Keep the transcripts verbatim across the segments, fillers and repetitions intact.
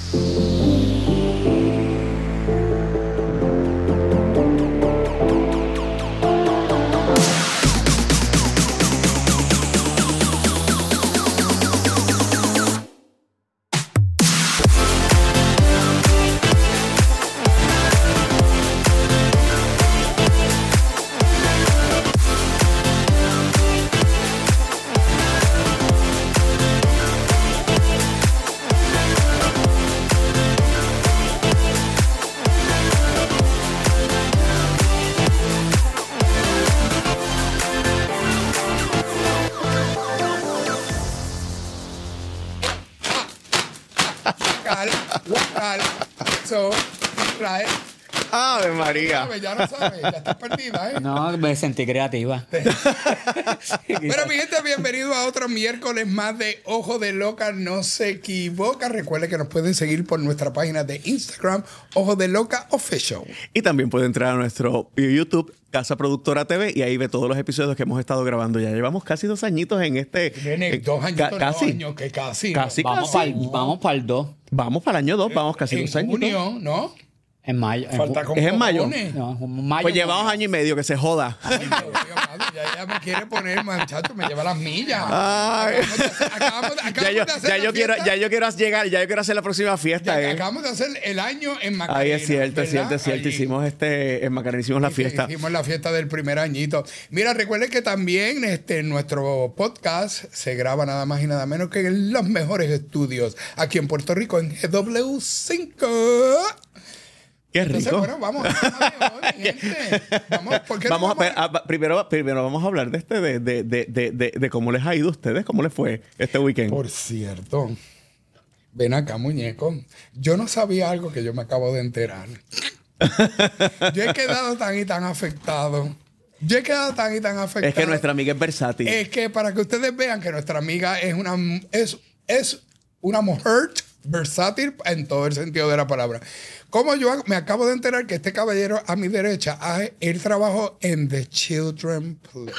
So, right. ¡Ave María! Ya no sabes, ya estás perdida, ¿eh? No, me sentí creativa. Pero mi gente, bienvenido a otro miércoles más de Ojo de Loca No Se Equivoca. Recuerde que nos pueden seguir por nuestra página de Instagram, Ojo de Loca Official. Y también puede entrar a nuestro YouTube, Casa Productora T V, y ahí ve todos los episodios que hemos estado grabando. Ya llevamos casi dos añitos en este... Viene, eh, dos añitos, ca casi. No, años, que casi. Casi, ¿no? Vamos casi. para vamos para el dos. Vamos para el año dos, vamos casi en dos años. junio, ¿no? En mayo. Falta con ¿Es en mayo? cojones. No, en mayo. Pues llevamos año y medio, que se joda. Ay, Dios mío, madre, ya, ya me quiere poner, muchacho, me lleva las millas. Ay. Acabamos de hacer, acabamos de- acabamos Ya yo, de hacer ya la yo quiero, fiesta. ya yo quiero llegar, ya yo quiero hacer la próxima fiesta. Ya eh. acabamos de hacer el año en Macarena. Ahí es cierto, es ¿verdad? cierto, es cierto. Allí. Hicimos este, en Macarena hicimos la fiesta. Hicimos la fiesta del primer añito. Mira, recuerden que también este, nuestro podcast se graba nada más y nada menos que en los mejores estudios aquí en Puerto Rico, en G W cinco. Qué Entonces, rico. bueno, vamos a hoy, gente. Vamos, ¿por qué no Vamos a, vamos a- a- primero, primero vamos a hablar de este, de, de, de, de, de, de cómo les ha ido a ustedes, cómo les fue este weekend. Por cierto, ven acá, muñeco. Yo no sabía algo que yo me acabo de enterar. Yo he quedado tan y tan afectado. Yo he quedado tan y tan afectado. Es que nuestra amiga es versátil. Es que para que ustedes vean que nuestra amiga es una, es, es una mujer versátil en todo el sentido de la palabra. Como yo me acabo de enterar que este caballero a mi derecha, ah, él trabajó en The Children Play.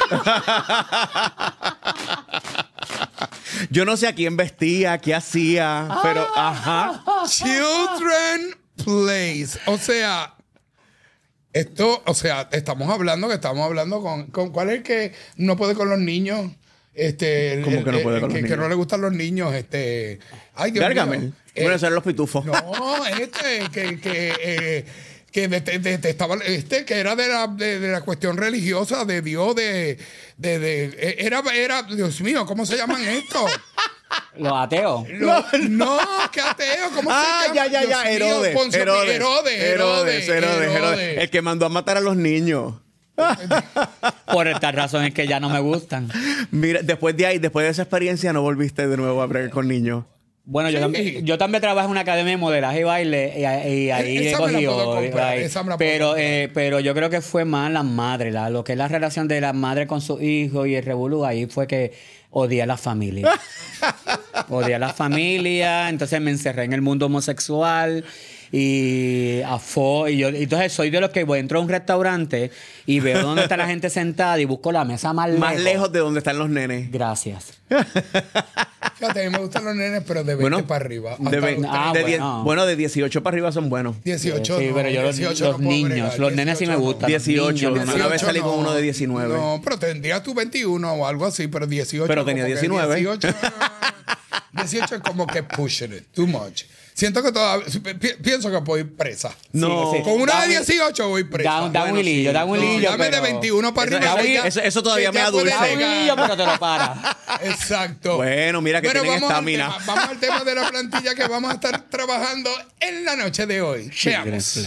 Yo no sé a quién vestía, qué hacía, pero ajá. Children Place. O sea, esto, o sea, estamos hablando que estamos hablando con, con ¿cuál es el que no puede con los niños? Este, el- ¿Cómo que no el- puede el con los que, que niños? no le gustan los niños, este. Ay, Dios Gargamel. mío. Bueno, Eh, esos eran los pitufos. no, este, que, que, eh, que de- de- de- de- estaba, este, que era de la, de, de la cuestión religiosa, de Dios, de, de, de- era, era, Dios mío, ¿cómo se llaman esto? Los ateos. Lo- no, qué ateo, ¿cómo Ah, se ya, llama? ya, Dios ya, mío, Herodes, Poncio- Herodes, Herodes, Herodes, Herodes, Herodes. El que mandó a matar a los niños. Por estas razones que ya no me gustan. Mira, después de ahí, después de esa experiencia, no volviste de nuevo a bregar con niños. Bueno, yo, Sí. también, yo también trabajo en una academia de modelaje y baile y, y ahí he Esa me la cogido. puedo comprar, right. esa me la puedo pero, comprar. eh, pero yo creo que fue más las madres, la- lo que es la relación de la madre con su hijo y el revolú. Ahí fue que odié a la familia. Odié a la familia, entonces me encerré en el mundo homosexual. Y a fo, y yo y entonces soy de los que voy entro a un restaurante y veo dónde está la gente sentada y busco la mesa más lejos. Más lejos de donde están los nenes. Gracias. Fíjate, a mí me gustan los nenes, pero de veinte Bueno, para arriba. De Hasta ve- los Ah, de bueno. diez- bueno, de dieciocho para arriba son buenos. dieciocho, Sí, no, pero yo los, dieciocho los no puedo niños, bregar, los nenes sí me dieciocho no. gustan. los dieciocho, niños, una no. vez salí con no. uno de diecinueve. No, pero tendrías tú veintiuno o algo así, pero dieciocho. Pero tenía como que diecinueve. dieciocho, dieciocho es como que pushing it too much. Siento que todavía, pi- pienso que voy presa. No. Sí, sí. Con una Da de un- dieciocho voy presa. Da, da un Bueno, hilillo, sí. da un No, hilillo. dame de pero- veintiuno para Eso- arriba. eso- que ya- eso- eso todavía que me ya puede adulce. Da un llegar. hilillo, pero te lo para. Exacto. Bueno, mira que Pero tienen vamos al, estamina. tema, vamos al tema de la plantilla que vamos a estar trabajando en la noche de hoy. Veamos.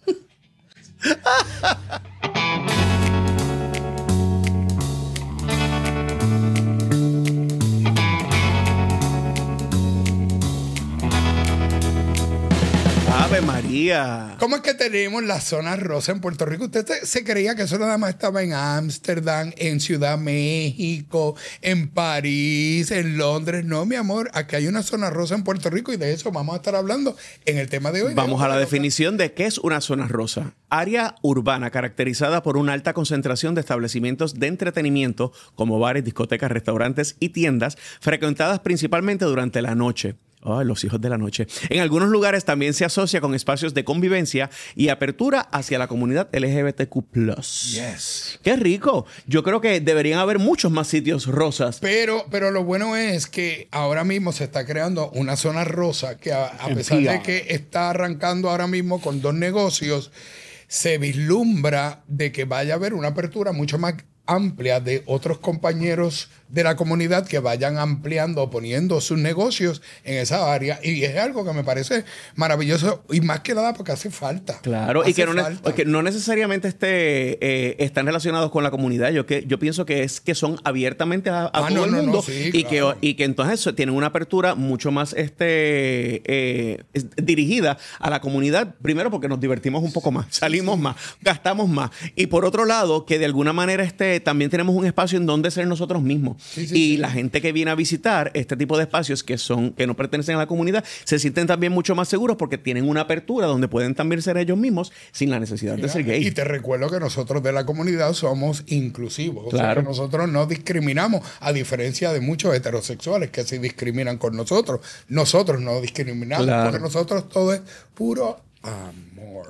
Ave María. ¿Cómo es que tenemos la zona rosa en Puerto Rico? Usted se, se creía que eso nada más estaba en Ámsterdam, en Ciudad México, en París, en Londres. No, mi amor, aquí hay una zona rosa en Puerto Rico y de eso vamos a estar hablando en el tema de hoy. Vamos a la de definición de qué es una zona rosa. Área urbana caracterizada por una alta concentración de establecimientos de entretenimiento como bares, discotecas, restaurantes y tiendas frecuentadas principalmente durante la noche. Oh, los hijos de la noche. En algunos lugares también se asocia con espacios de convivencia y apertura hacia la comunidad L G B T Q plus. Yes. ¡Qué rico! Yo creo que deberían haber muchos más sitios rosas. Pero, pero lo bueno es que ahora mismo se está creando una zona rosa que a, a pesar de que está arrancando ahora mismo con dos negocios, se vislumbra de que vaya a haber una apertura mucho más amplia de otros compañeros de la comunidad que vayan ampliando o poniendo sus negocios en esa área, y es algo que me parece maravilloso, y más que nada porque hace falta. Claro, hace y que no, falta. que no necesariamente esté, eh, están relacionados con la comunidad. Yo, que, yo pienso que es que son abiertamente a, a Ah, todo no, el no, no, mundo sí, y, claro. que, y que entonces tienen una apertura mucho más este, eh, es- dirigida a la comunidad, primero porque nos divertimos un poco más, salimos más, gastamos más, y por otro lado que de alguna manera este, también tenemos un espacio en donde ser nosotros mismos. Sí, sí, y sí. la gente que viene a visitar este tipo de espacios que son que no pertenecen a la comunidad se sienten también mucho más seguros porque tienen una apertura donde pueden también ser ellos mismos sin la necesidad de ser gay. Y te recuerdo que nosotros de la comunidad somos inclusivos. O sea, Claro. que nosotros no discriminamos, a diferencia de muchos heterosexuales que sí discriminan con nosotros. Nosotros no discriminamos, Claro. porque nosotros todo es puro amor.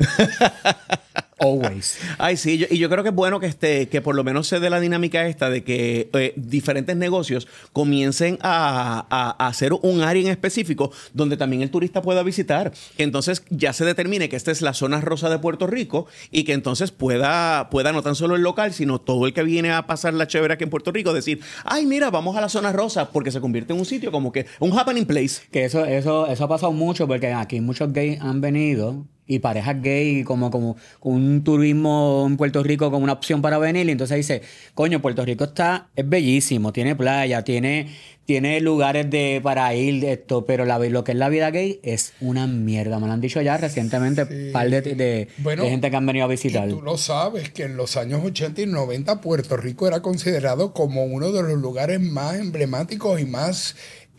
Always. Ay, sí, yo- y yo creo que es bueno que este, que por lo menos se dé la dinámica esta de que eh, diferentes negocios comiencen a, a- a hacer un área en específico donde también el turista pueda visitar. Que entonces ya se determine que esta es la zona rosa de Puerto Rico y que entonces pueda, pueda no tan solo el local, sino todo el que viene a pasar la chévere aquí en Puerto Rico decir, ay, mira, vamos a la zona rosa, porque se convierte en un sitio como que un happening place. Que eso, eso, eso ha pasado mucho porque aquí muchos gays han venido y parejas gay como, como un turismo en Puerto Rico como una opción para venir, y entonces dice, coño, Puerto Rico está, es bellísimo, tiene playa, tiene, tiene lugares de para ir de esto, pero la, lo que es la vida gay es una mierda. Me lo han dicho ya recientemente un par de, de, Bueno, de gente que han venido a visitar. Y tú lo sabes que en los años ochenta y noventa Puerto Rico era considerado como uno de los lugares más emblemáticos y más,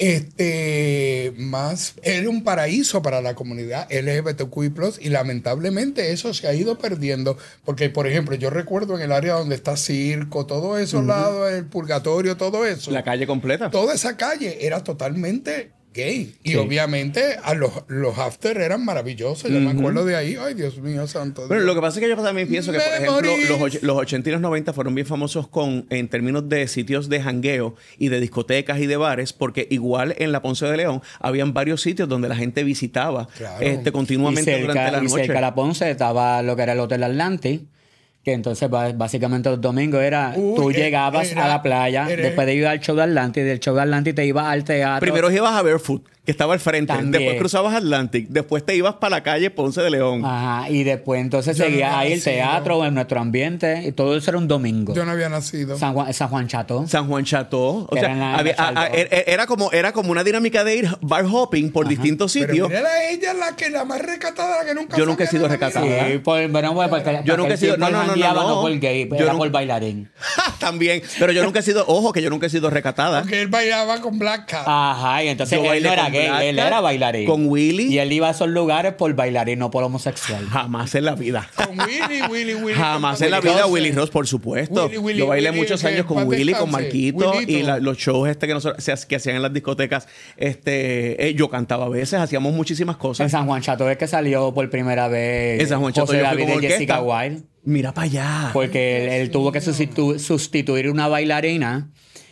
este, más, era un paraíso para la comunidad L G B T Q I plus, y lamentablemente eso se ha ido perdiendo, porque por ejemplo yo recuerdo en el área donde está Circo, todo esos lados, el Purgatorio, todo eso, La calle completa. toda esa calle era totalmente gay. Y Sí. obviamente a los, los after eran maravillosos. Yo me acuerdo de ahí. Ay, Dios mío, santo Dios. Bueno, lo que pasa es que yo también pienso que, por ejemplo, Memories. los, och- los ochenta y los noventa fueron bien famosos con, en términos de sitios de jangueo y de discotecas y de bares, porque igual en la Ponce de León habían varios sitios donde la gente visitaba Claro. este, Y continuamente cerca, durante la y noche. cerca de la Ponce estaba lo que era el Hotel Atlantic, que entonces ba- básicamente los domingos era, Uy, tú eh, llegabas era- a la playa, era- después de ir al show de Atlantic, del show de Atlantic te ibas al teatro. Primero ibas a Barefoot, que estaba al frente. También. Después cruzabas Atlantic. Después te ibas para la calle Ponce de León. Ajá, y después entonces Yo no seguía había ahí el nacido. teatro, en nuestro ambiente, y todo eso era un domingo. Yo no había nacido. San Juan, San Juan Chateau. San Juan Chateau. O Que sea, era en la- había- en la a- a- Salto. era, era como, era como una dinámica de ir bar hopping por distintos Pero sitios. mira a ella, la que la más recatada, la que nunca Yo nunca he sabía sido nada, recatada. mira. Sí, por, bueno, bueno, porque Yo nunca he sido- no, no, no, no, no. no por gay, Yo era nunca- por bailarín. También. Pero yo nunca he sido, ojo, que yo nunca he sido recatada. Porque él bailaba con Black Cat. Ajá, y entonces Yo él bailé no era con gay, Black él Cat, era bailarín. con Willy. Y él iba a esos lugares por bailarín, no por homosexual. Jamás en la vida. Con Willy, Willy, Willy. Jamás con en la Willy vida Ross. Willy Ross, por supuesto. Willy, Willy, Yo bailé Willy, muchos que años con paz Willy, con descanse. Marquito Willito. y la- los shows este que nosotros se- que hacían en las discotecas. Este, eh, yo cantaba a veces, hacíamos muchísimas En cosas. San Juan Chateau es que salió por primera vez En San Juan Chateau José yo fui David con y Jessica orquesta. Wilde. Mira para allá. Porque él, él tuvo que sustitu- sustituir una bailarina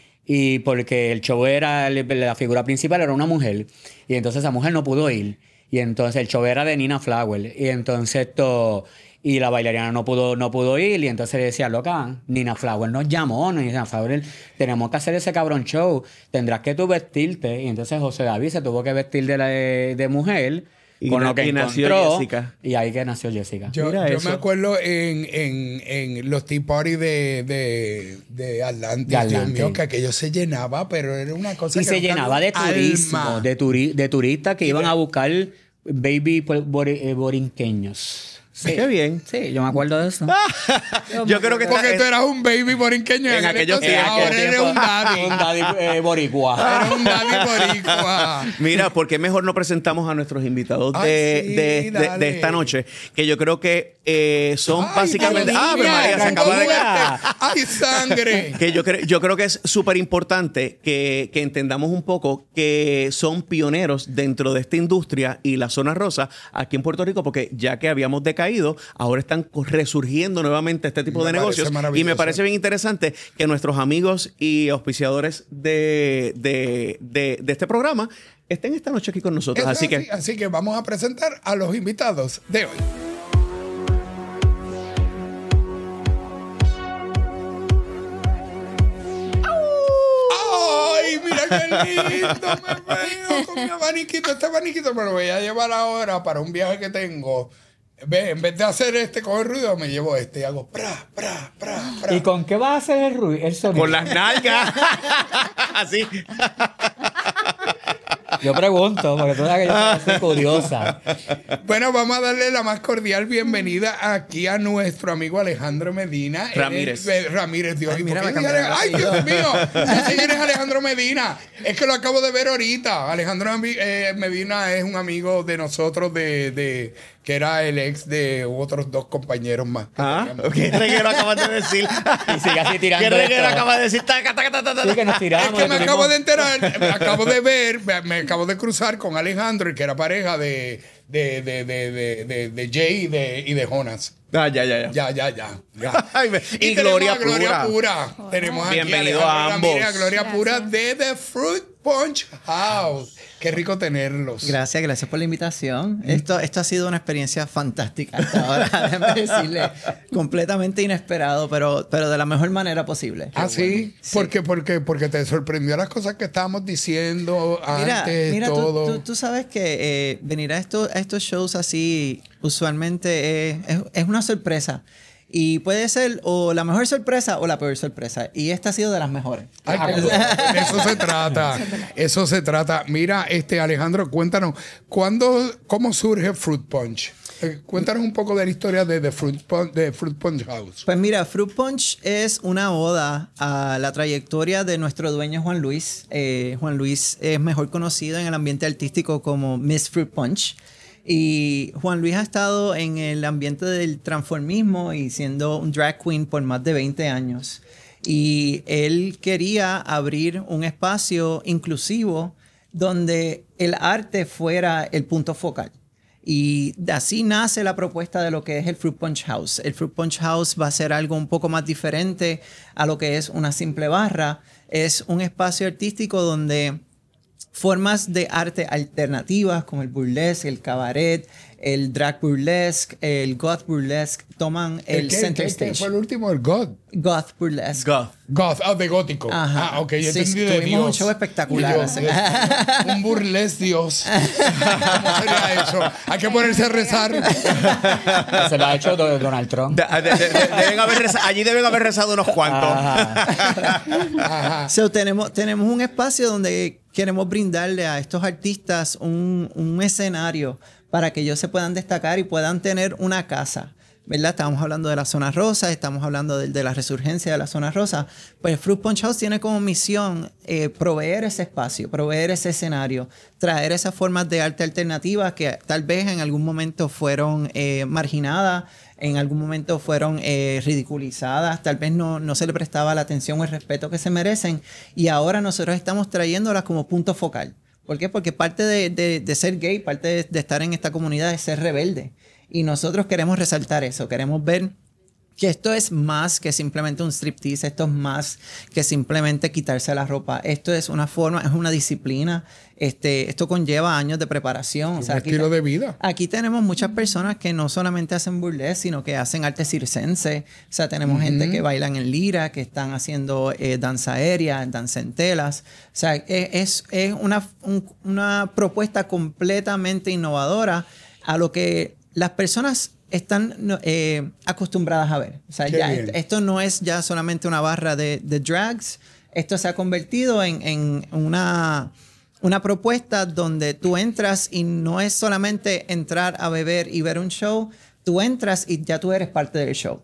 y porque el show era, la figura principal era una mujer. Y entonces esa mujer no pudo ir. Y entonces el show era de Nina Flower. Y entonces esto... Y la bailarina no pudo, no pudo ir. Y entonces le decía, loca, Nina Flower nos llamó. Nina Flower, tenemos que hacer ese cabrón show. Tendrás que tú vestirte. Y entonces José David se tuvo que vestir de, la, de mujer. Y con na- lo que y nació encontró. Jessica. Y ahí que nació Jessica. Yo, Mira yo eso. me acuerdo en, en, en los tea party de, de, de Atlantis, De Dios Atlantis. mío, que aquello se llenaba, pero era una cosa Y que se nunca llenaba de alma. turismo, de, turi- de turistas que iban a buscar baby pu- bori- eh, borinqueños. Sí. Qué bien. Sí, yo me acuerdo de eso. Yo creo que Porque está- tú eras un baby borinqueño En en aquel aquellos entonces, tiempos. ahora eres un daddy. Un daddy eh, boricua. Eres un daddy boricua. Mira, ¿por qué mejor no presentamos a nuestros invitados Ay, de, sí, de- de- dale. de esta noche? Que yo creo que Eh, son Ay, básicamente... Dios ¡Ah, mío, María! Se acaba de caer. ¡Ay, sangre! Que yo, creo, yo creo que es súper importante que, que entendamos un poco que son pioneros dentro de esta industria y la zona rosa aquí en Puerto Rico, porque ya que habíamos decaído, ahora están resurgiendo nuevamente este tipo Me de parece negocios. Y me maravilloso. parece bien interesante que nuestros amigos y auspiciadores de, de, de, de este programa estén esta noche aquí con nosotros. Eso Así es que... así, así que vamos a presentar a los invitados de hoy. ¡Ay, mira qué lindo! Me veo con mi abaniquito. Este abaniquito me lo voy a llevar ahora para un viaje que tengo. Ve, en vez de hacer este con el ruido, me llevo este y hago pra, pra, pra, pra. ¿Y con qué vas a hacer el ruido? El sonido. Con las nalgas. Así. Yo pregunto, porque tú sabes que yo soy curiosa. Bueno, vamos a darle la más cordial bienvenida aquí a nuestro amigo Alejandro Medina. Ramírez. Él es- eh, Ramírez, Dios. Ay, ¿y mira, por qué me dije cambiaron Ale- el ¡Ay, Dios apellido. mío! Ese eres Alejandro Medina. Es que lo acabo de ver ahorita. Alejandro eh, Medina es un amigo de nosotros, de, de que era el ex de otros dos compañeros más. que Ah, teníamos. ¿qué reguero acabas de decir? Y sigue así tirando ¿Qué reguero esto. acabas de decir? Taca, taca, taca, taca. Sí, que nos Es tiramos. que me tuvimos- acabo de enterar, me acabo de ver, me, me acabo de cruzar con Alejandro, el que era pareja de, de, de, de, de, de, de Jay y de, y de Jonas. Ah, ya, ya, ya. Ya, ya, ya. ya. Ay, me- y tenemos Gloria a Gloria Pura. Pura. Tenemos aquí Bienvenido Alejandro a ambos. Ramírez, a Gloria Gracias. Pura de The Fruit Punch House. Qué rico tenerlos. Gracias, gracias por la invitación. Esto, esto ha sido una experiencia fantástica hasta ahora, déjame decirle. Completamente inesperado, pero, pero de la mejor manera posible. ¿Ah, sí? ¿Por qué? Porque, porque te sorprendió las cosas que estábamos diciendo Mira, antes, mira tú, todo. tú- tú sabes que eh, venir a, estos a estos shows así usualmente es, es- es una sorpresa. Y puede ser o la mejor sorpresa o la peor sorpresa. Y esta ha sido de las mejores. Ay, qué bueno. De eso se trata. Eso se trata. Mira, este Alejandro, cuéntanos, ¿cuándo, cómo surge Fruit Punch? Eh, cuéntanos un poco de la historia de The Fruit Punch, de Fruit Punch House. Pues mira, Fruit Punch es una oda a la trayectoria de nuestro dueño Juan Luis. Eh, Juan Luis es mejor conocido en el ambiente artístico como Miss Fruit Punch. Y Juan Luis ha estado en el ambiente del transformismo y siendo un drag queen por más de veinte años. Y él quería abrir un espacio inclusivo donde el arte fuera el punto focal. Y de así nace la propuesta de lo que es el Fruit Punch House. El Fruit Punch House va a ser algo un poco más diferente a lo que es una simple barra. Es un espacio artístico donde formas de arte alternativas como el burlesque, el cabaret, el drag burlesque, el goth burlesque toman el, qué- center qué- qué stage. fue el último? El God. Goth burlesque. Goth. Goth, ah, de gótico. Ajá. Ah, ok, yo Sí, entendí de tuvimos Dios. un show espectacular. Y yo, Dios, un burles Dios. ¿Cómo sería eso? Hay que ponerse a rezar. Se lo ha hecho Do- Donald Trump. De- de- de- de- deben haber reza- allí deben haber rezado unos cuantos. Ajá. Ajá. So, tenemos, tenemos un espacio donde queremos brindarle a estos artistas un, un escenario para que ellos se puedan destacar y puedan tener una casa. ¿Verdad? Estamos hablando de la zona rosa, estamos hablando de, de la resurgencia de la zona rosa. Pues Fruit Punch House tiene como misión eh, proveer ese espacio, proveer ese escenario, traer esas formas de arte alternativas que tal vez en algún momento fueron eh, marginadas, en algún momento fueron eh, ridiculizadas, tal vez no, no se le prestaba la atención o el respeto que se merecen. Y ahora nosotros estamos trayéndolas como punto focal. ¿Por qué? Porque parte de, de, de ser gay, parte de, de estar en esta comunidad es ser rebelde. Y nosotros queremos resaltar eso, queremos ver que esto es más que simplemente un striptease, esto es más que simplemente quitarse la ropa. Esto es una forma, es una disciplina, este, esto conlleva años de preparación. O Un sea, aquí estilo te- de vida. Aquí tenemos muchas personas que no solamente hacen burlesque, sino que hacen arte circense. O sea, tenemos gente que bailan en lira, que están haciendo eh, danza aérea, danza en telas. O sea, es, es, es una, un- una propuesta completamente innovadora a lo que las personas están no, eh, acostumbradas a ver. O sea, Qué ya bien. est- esto no es ya solamente una barra de, de drags. Esto se ha convertido en, en una, una propuesta donde tú entras y no es solamente entrar a beber y ver un show. Tú entras y ya tú eres parte del show.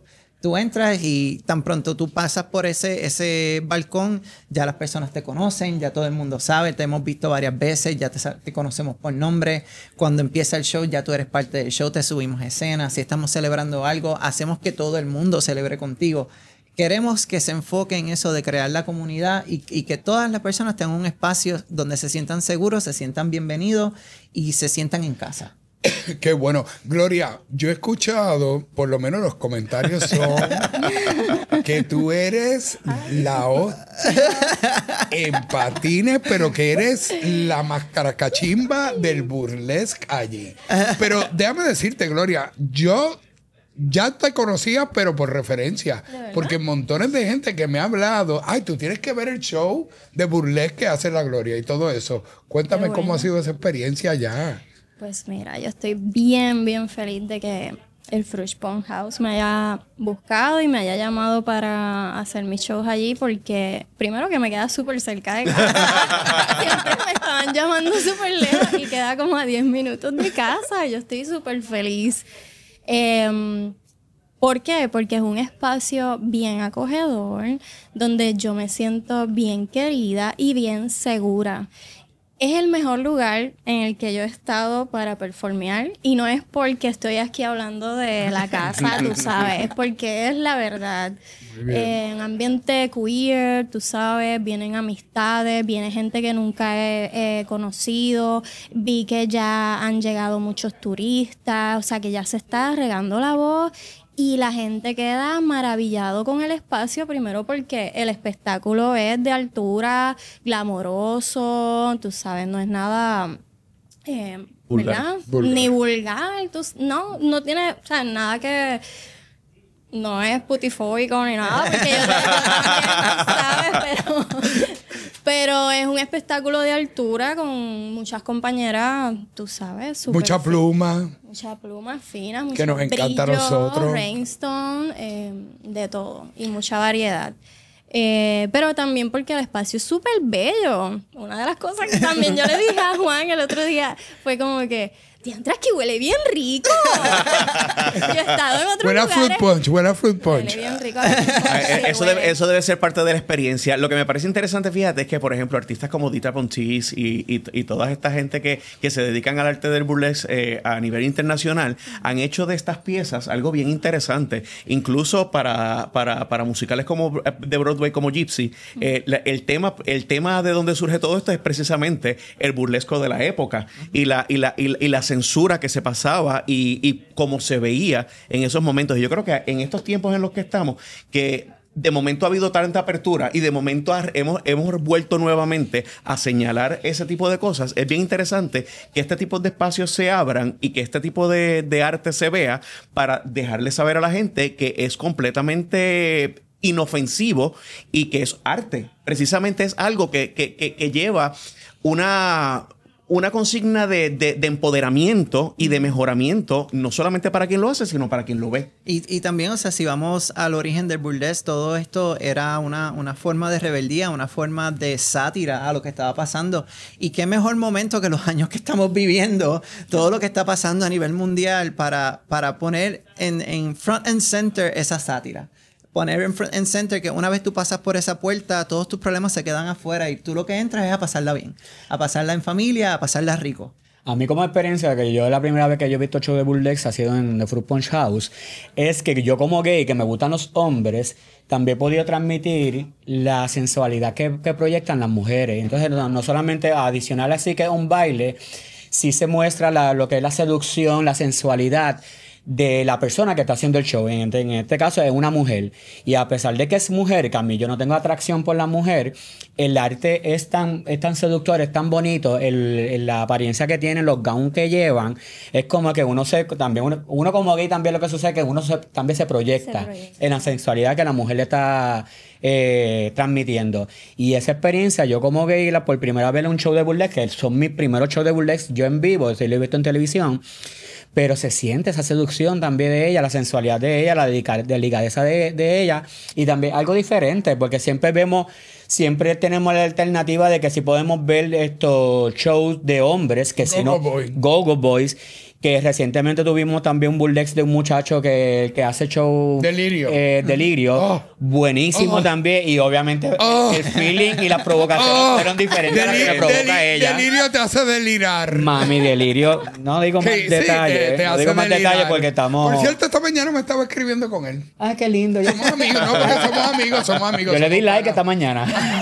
Tú entras y tan pronto tú pasas por ese, ese balcón, ya las personas te conocen, ya todo el mundo sabe, te hemos visto varias veces, ya te, te conocemos por nombre. Cuando empieza el show, ya tú eres parte del show, te subimos escenas. Si estamos celebrando algo, hacemos que todo el mundo celebre contigo. Queremos que se enfoque en eso de crear la comunidad y, y que todas las personas tengan un espacio donde se sientan seguros, se sientan bienvenidos y se sientan en casa. Qué bueno. Gloria, yo he escuchado, por lo menos los comentarios son que tú eres la hostia en patines, pero que eres la mascaracachimba del burlesque allí. Pero déjame decirte, Gloria, yo ya te conocía, pero por referencia. Porque montones de gente que me ha hablado, ay, tú tienes que ver el show de burlesque que hace la Gloria y todo eso. Cuéntame bueno. cómo ha sido esa experiencia allá. Pues mira, yo estoy bien, bien feliz de que el Frush Pond House me haya buscado y me haya llamado para hacer mis shows allí, porque primero que me queda súper cerca de casa. Siempre me estaban llamando súper lejos y queda como a diez minutos de casa. Yo estoy súper feliz. Eh, ¿Por qué? Porque es un espacio bien acogedor, donde yo me siento bien querida y bien segura. Es el mejor lugar en el que yo he estado para performear, y no es porque estoy aquí hablando de la casa, tú sabes, es porque es la verdad. Eh, en ambiente queer, tú sabes, vienen amistades, viene gente que nunca he, he conocido, vi que ya han llegado muchos turistas, o sea que ya se está regando la voz. Y la gente queda maravillado con el espacio, primero porque el espectáculo es de altura, glamoroso, tú sabes, no es nada, eh, vulgar. ¿verdad? Vulgar. Ni vulgar, tú, no, no tiene, o sea, nada que, no es putifóbico ni nada, porque yo, yo también, ¿sabes? Pero, pero es un espectáculo de altura con muchas compañeras, tú sabes, súper Mucha fin- pluma. Mucha pluma fina, mucho Que nos encanta a brillo, nosotros. rhinestone, eh, de todo. Y mucha variedad. Eh, pero también porque el espacio es súper bello. Una de las cosas que también yo le dije a Juan el otro día fue como que, diantre, aquí huele bien rico. Yo he estado en otros Buena lugares. fruit punch, buena fruit punch. Huele bien rico. aquí. Ah, eh, Sí, Eso huele. debe, eso debe ser parte de la experiencia. Lo que me parece interesante, fíjate, es que, por ejemplo, artistas como Dita Pontis y, y, y toda esta gente que, que se dedican al arte del burlesque eh, a nivel internacional han hecho de estas piezas algo bien interesante. Incluso para, para, para musicales como de Broadway, como Gypsy, eh, la- el, tema, el tema de donde surge todo esto es precisamente el burlesco de la época y la, y la, y la, y la censura que se pasaba y, y cómo se veía en esos momentos. Y yo creo que en estos tiempos en los que estamos, que de momento ha habido tanta apertura y de momento ha- hemos, hemos vuelto nuevamente a señalar ese tipo de cosas, es bien interesante que este tipo de espacios se abran y que este tipo de, de arte se vea para dejarle saber a la gente que es completamente inofensivo y que es arte. Precisamente es algo que, que, que, que lleva una... una consigna de, de, de empoderamiento y de mejoramiento, no solamente para quien lo hace, sino para quien lo ve. Y, y también, o sea, si vamos al origen del burlesque, todo esto era una, una forma de rebeldía, una forma de sátira a lo que estaba pasando. Y qué mejor momento que los años que estamos viviendo, todo lo que está pasando a nivel mundial para, para poner en, en front and center esa sátira. Poner en front and center que una vez tú pasas por esa puerta, todos tus problemas se quedan afuera y tú lo que entras es a pasarla bien, a pasarla en familia, a pasarla rico. A mí como experiencia, que yo la primera vez que yo he visto show de burlesque ha sido en The Fruit Punch House, es que yo como gay, que me gustan los hombres, también he podido transmitir la sensualidad que, que proyectan las mujeres. Entonces, no, no solamente adicional así que un baile, sí se muestra la, lo que es la seducción, la sensualidad de la persona que está haciendo el show. En, en este caso es una mujer. Y a pesar de que es mujer, que a mí yo no tengo atracción por la mujer, el arte es tan, es tan seductor, es tan bonito, el, el- la apariencia que tienen, los gowns que llevan, es como que uno se, también uno, uno como gay también lo que sucede es que uno se- también se proyecta, Se proyecta. en la sensualidad que la mujer le está eh, transmitiendo. Y esa experiencia, yo como gay, la, por primera vez en un show de burlesque, que son mis primeros shows de burlesque, yo en vivo, si lo he visto en televisión, pero se siente esa seducción también de ella, la sensualidad de ella, la dedica- delicadeza de, de ella, y también algo diferente, porque siempre vemos siempre tenemos la alternativa de que si podemos ver estos shows de hombres, que si no, Go-Go Boy. Go-Go Boys, que recientemente tuvimos también un burlesque de un muchacho que, que hace show... Delirio. Eh, Delirio. Oh. Buenísimo Oh. también. Y obviamente Oh. el feeling y las provocaciones Oh, fueron diferentes a las que deli- le provoca deli- a ella. Delirio te hace delirar. Mami, Delirio. No digo más Sí, sí, detalles. te- te no hace digo más delirar. detalles porque estamos... Por cierto, esta mañana me estaba escribiendo con él. Ay, qué lindo. Yo, Somos amigos, ¿no? Porque somos amigos, somos amigos. yo le di somos like panas. esta mañana.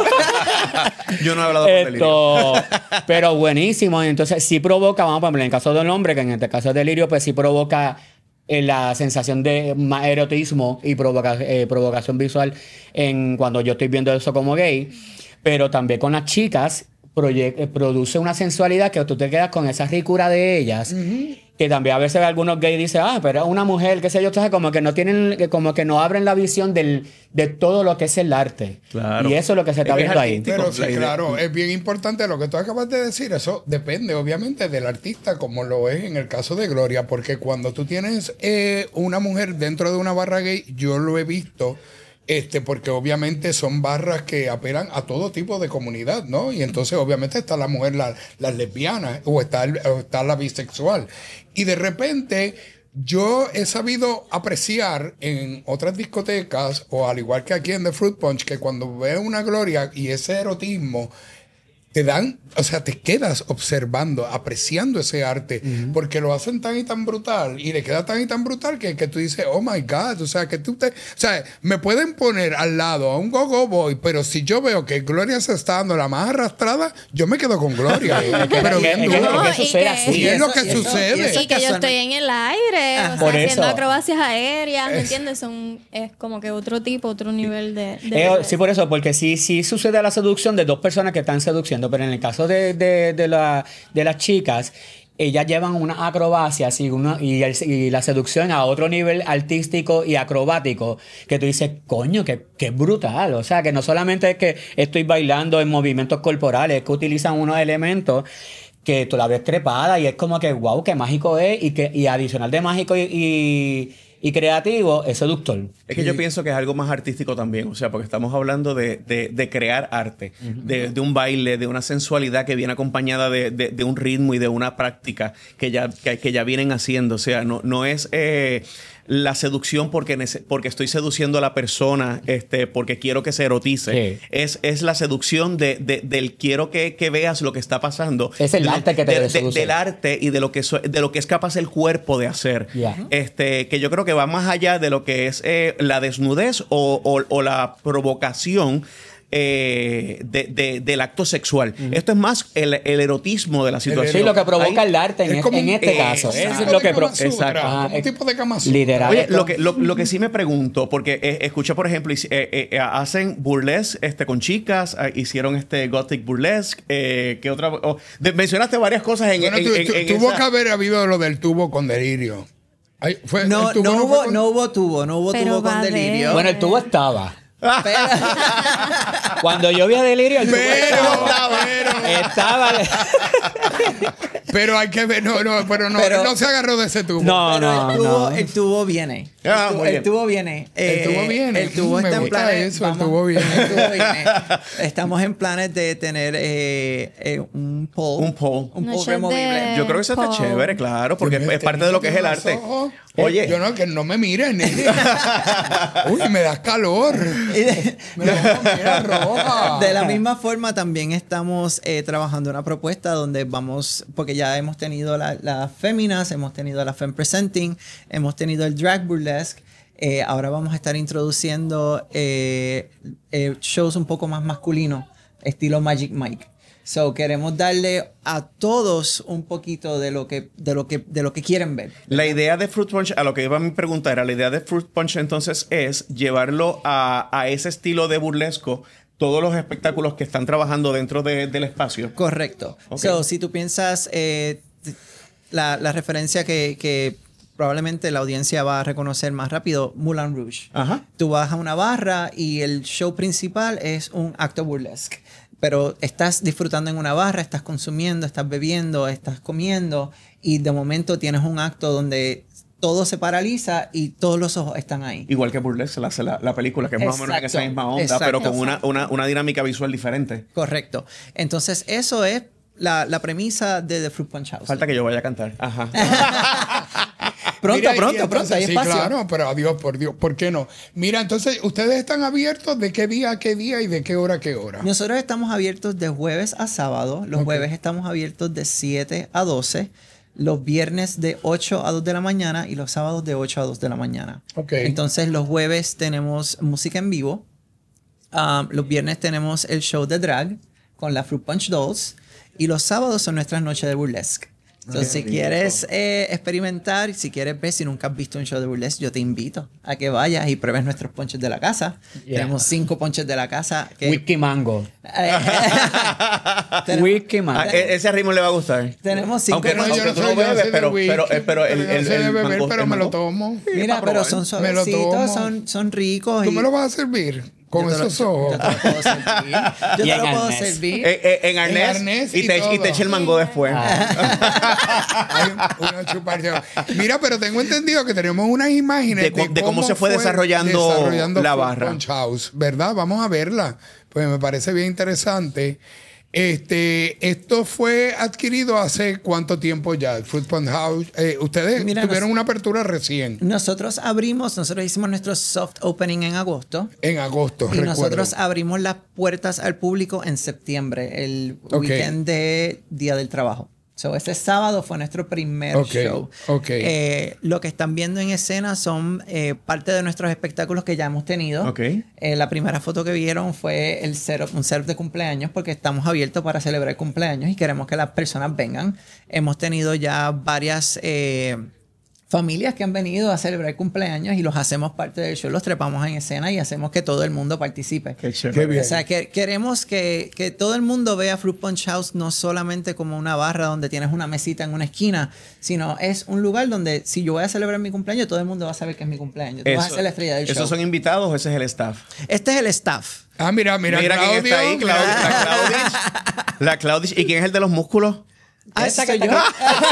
Yo no he hablado con Delirio. Esto, pero buenísimo. Entonces, sí provoca, vamos a poner en el caso del hombre, que en este caso de Delirio, pues sí provoca eh, la sensación de más erotismo y provoca, eh, provocación visual en cuando yo estoy viendo eso como gay. Pero también con las chicas proye- eh, produce una sensualidad que tú te quedas con esa ricura de ellas. Que también a veces algunos gays dicen, ah, pero es una mujer, qué sé yo, entonces como que no tienen, que como que no abren la visión del, de todo lo que es el arte. Claro. Y eso es lo que se está Es que es viendo ahí. artístico. Pero sí, La idea. claro, es bien importante lo que tú acabas de decir. Eso depende, obviamente, del artista, como lo es en el caso de Gloria, porque cuando tú tienes eh, una mujer dentro de una barra gay, yo lo he visto. Este, porque obviamente son barras que apelan a todo tipo de comunidad, ¿no? Y entonces obviamente está la mujer, la, las lesbianas, o está, el- o está la bisexual. Y de repente yo he sabido apreciar en otras discotecas, o al igual que aquí en The Fruit Punch, que cuando veo una Gloria y ese erotismo, te dan, o sea, te quedas observando, apreciando ese arte, porque lo hacen tan y tan brutal, y le queda tan y tan brutal que, que tú dices, oh my God, o sea, que tú te, o sea, me pueden poner al lado a un Go-Go Boy, pero si yo veo que Gloria se está dando la más arrastrada, yo me quedo con Gloria. pero es que- bien es que- duro. es que sucede y así. Y es lo que y eso- sucede. y eso Y que yo casualmente- estoy en el aire, o sea, Por haciendo eso. acrobacias aéreas, ¿me entiendes? Son, es como que otro tipo, otro nivel de... de Eh, sí, por eso, porque sí, sí sucede la seducción de dos personas que están seduciendo, pero en el caso de, de, de, la, de las chicas, ellas llevan una acrobacia y, una, y, el- y la seducción a otro nivel artístico y acrobático, que tú dices, coño, que, que brutal. O sea, que no solamente es que estoy bailando en movimientos corporales, es que utilizan unos elementos que tú la ves trepada y es como que, wow, qué mágico es, y, que, y adicional de mágico y, y, y creativo, es seductor. Es que yo pienso que es algo más artístico también, o sea, porque estamos hablando de, de- de crear arte, de, de un baile, de una sensualidad que viene acompañada de, de- de un ritmo y de una práctica que ya, que, que ya vienen haciendo. O sea, no, no es eh, la seducción porque, nece- porque estoy seduciendo a la persona, este, porque quiero que se erotice. Sí. Es, es la seducción de, de- del quiero que, que veas lo que está pasando. Es el De lo- arte que te de- de- seduce. Del arte y de lo que, so- de lo que es capaz el cuerpo de hacer. Ya. Este, que yo creo que va más allá de lo que es eh, la desnudez o, o- o la provocación eh, de- de- del acto sexual. Esto es más el, el erotismo de la situación. Sí, lo que provoca Ahí- el arte en, Es es- como en un- este eh, caso. es Es un lo que tipo de pro- Kama Sutra, Exacto. como Ajá, un tipo de Kama Sutra. Literal. Oye, lo que, lo, lo que sí me pregunto, porque eh, escuché, por ejemplo, hic- eh, eh, eh, hacen burlesque este, con chicas, eh, hicieron este gothic burlesque, eh, ¿qué otra? Oh, de- mencionaste varias cosas en, Bueno, en- tu- en- tu- en tuvo esa- que haber habido lo del tubo con Delirio. Ay, fue- No, el tubo no, fue hubo, con- no hubo tubo, no hubo Pero tubo va con a haber. delirio. Bueno, el tubo estaba. Pero- Cuando yo vi a Delirio, el tubo Pero, estaba. pero, Estaba. pero hay que ver, no, no, pero no, Pero- no se agarró de ese tubo. No, Pero no, el, tubo, no. el tubo viene. Ah, el, tu- muy el bien. tubo viene. El tubo Eh, viene. El tubo Mm, me está en gusta planes. eso, el tubo viene. el tubo viene. Estamos en planes de tener eh, eh, un pole. Un pole. Un Una pole shot removible. de- Yo creo que eso está Paul. chévere, claro, porque Dios mío, es parte de lo que es el tiene arte. los ojos. Oye, Yo no, que no me miren. nene. Uy, me das calor. Y de, Me da mira, roja. de la misma forma también estamos eh, trabajando una propuesta donde vamos, porque ya hemos tenido la- las féminas, hemos tenido la femme presenting, hemos tenido el drag burlesque. Eh, ahora vamos a estar introduciendo eh, eh, shows un poco más masculinos, estilo Magic Mike. So queremos darle a todos un poquito de lo que, de lo que, de lo que quieren ver. la idea de Fruit Punch, a lo que iba a mi pregunta era, la idea de Fruit Punch entonces es llevarlo a, a ese estilo de burlesco, todos los espectáculos que están trabajando dentro de- del espacio. Correcto. Ok. So, si tú piensas, eh, t- la, la referencia que, que probablemente la audiencia va a reconocer más rápido, Moulin Rouge. Ajá. Tú vas a una barra y el show principal es un acto burlesque. Pero estás disfrutando en una barra, estás consumiendo, estás bebiendo, estás comiendo y de momento tienes un acto donde todo se paraliza y todos los ojos están ahí. Igual que Burlesque, la, la, la película, que es más o menos en esa Exacto, misma onda, exacto. pero con una, una, una dinámica visual diferente. Correcto. Entonces, eso es la, la premisa de The Fruit Punch House. Falta que yo vaya a cantar. Ajá. Pronto, Mira, y pronto, entonces, pronto, hay sí, espacio. claro, pero adiós, por Dios, ¿por qué no? Mira, entonces, ¿ustedes están abiertos de qué día a qué día y de qué hora a qué hora? Nosotros estamos abiertos de jueves a sábado. Los Ok. jueves estamos abiertos de siete a doce. Los viernes de ocho a dos de la mañana y los sábados de ocho a dos de la mañana. Ok. Entonces, los jueves tenemos música en vivo. Um, los viernes tenemos el show de drag con la Fruit Punch Dolls. Y los sábados son nuestras noches de burlesque. Entonces, si quieres eh, experimentar, si quieres ver, si nunca has visto un show de burlesque, yo te invito a que vayas y pruebes nuestros ponches de la casa. Yeah. Tenemos cinco ponches de la casa. Que, Whisky Mango. Eh, tenemos, Whisky Mango. Ah, e- ese ritmo le va a gustar. tenemos cinco Aunque no, Pero aunque yo tú no no soy- yo no bebes, soy de pero, whisky, pero, eh, pero el, yo no el, soy de el beber, mango- pero el me lo mango- tomo. Mira, para pero probar. son Me lo suavecitos, tomo. son, son ricos. ¿Tú y- me lo vas a servir con yo te lo- esos ojos? Yo te lo puedo servir. Yo Y te en lo puedo arnés. servir. Eh, eh, en arnés, En arnés y, y te, y todo. te echa el mango después. Hay una chuparse. Mira, pero tengo entendido que tenemos unas imágenes De cu- de cómo se fue desarrollando la Fruit barra. Punch House, ¿verdad? Vamos a verla, pues me parece bien interesante. Este, esto fue adquirido hace cuánto tiempo ya, Fruit Punch House. Eh, ustedes Mira, tuvieron nos- una apertura recién, Nosotros abrimos, nosotros hicimos nuestro soft opening en agosto. en agosto, Y recuerdo. nosotros abrimos las puertas al público en septiembre, el Ok. weekend de Día del Trabajo. So, ese sábado fue nuestro primer Ok, show. ok. Eh, lo que están viendo en escena son eh, parte de nuestros espectáculos que ya hemos tenido. Ok. Eh, la primera foto que vieron fue el setup, un setup de cumpleaños porque estamos abiertos para celebrar cumpleaños y queremos que las personas vengan. Hemos tenido ya varias eh, familias que han venido a celebrar cumpleaños y los hacemos parte del show, los trepamos en escena y hacemos que todo el mundo participe. Qué chévere. Qué bien. O sea, que queremos que, que todo el mundo vea Fruit Punch House no solamente como una barra donde tienes una mesita en una esquina, sino es un lugar donde si yo voy a celebrar mi cumpleaños, todo el mundo va a saber que es mi cumpleaños. Tú vas a ser la estrella del show. ¿Esos son invitados o ese es el staff? Este es el staff. Ah, mira, mira, Mira quién Claudio. está ahí, mira. Claudio, la Claudich. La Claudich. ¿Y quién es el de los músculos? Ah, Esa soy que yo. yo.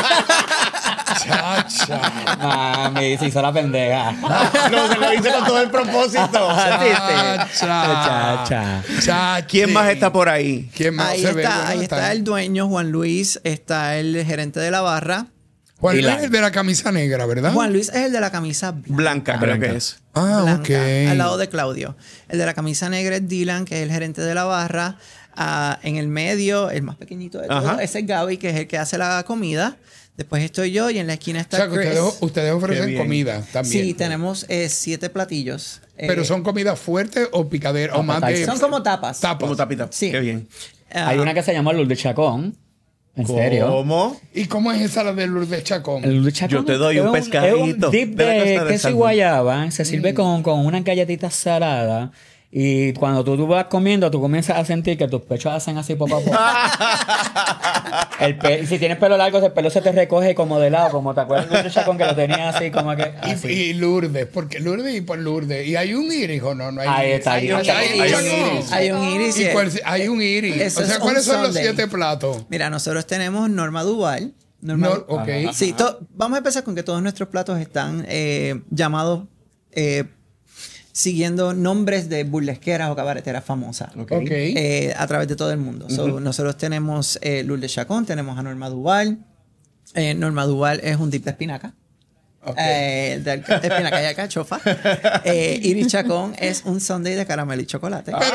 Chacha. Mami, se hizo la pendeja. No, se lo hice con todo el propósito. Chacha. Chacha. Chachi. ¿Quién más está por ahí? ¿Quién más Ahí se ve? está, Bueno, ahí está el dueño, Juan Luis, está el gerente de la barra. Juan Luis Dylan. es el de la camisa negra, ¿verdad? Juan Luis es el de la camisa blanca. Blanca, creo Blanca. que es. Ah, blanca, ok. al lado de Claudio. El de la camisa negra es Dylan, que es el gerente de la barra. Ah, en el medio, el más pequeñito de todos, Ajá. ese es Gaby, que es el que hace la comida. Después estoy yo y en la esquina O está sea, que Chris. ustedes, ustedes Qué ofrecen bien. comida también. Sí, tenemos eh, siete platillos. Pero Eh, son comidas fuertes o picadera o más de son como tapas. tapas. Como tapita. Sí. Qué bien. Ah, Hay una que se llama Lourdes Chacón. ¿En serio? ¿Cómo? ¿Y cómo es esa la de Lourdes Chacón? El Lourdes Chacón Yo te doy es un Es pescadito un dip de la de, costa de queso y salmón. guayaba. Se sirve con, con unas galletitas saladas. Y cuando tú, tú vas comiendo, tú comienzas a sentir que tus pechos hacen así poco a poco. El pe- si tienes pelo largo, el pelo se te recoge como de lado, como te acuerdas de Lourdes Chacón que lo tenía así como que... Y, así. y Lourdes, porque Lourdes y por Lourdes. ¿Y hay un iris o no? No hay Ahí iris. está, Hay, ahí está. hay- Hay hay un un iris. Hay un iris. ¿Y y- cuál- hay un iris. Eso O sea, es ¿cuáles un son los sundae. siete platos? Mira, nosotros tenemos Norma Duval. Norma No, Du- ok. Sí, to- vamos a empezar con que todos nuestros platos están eh, llamados eh, siguiendo nombres de burlesqueras o cabareteras famosas. Ok. Ok. eh, a través de todo el mundo. So, nosotros tenemos eh, Lourdes Chacón, tenemos a Norma Duval. Eh, Norma Duval es un dip de espinaca. Ok. Eh, de, alca- de espinaca y alcachofa. Eh, Iris Chacón es un sundae de caramelo y chocolate. Pero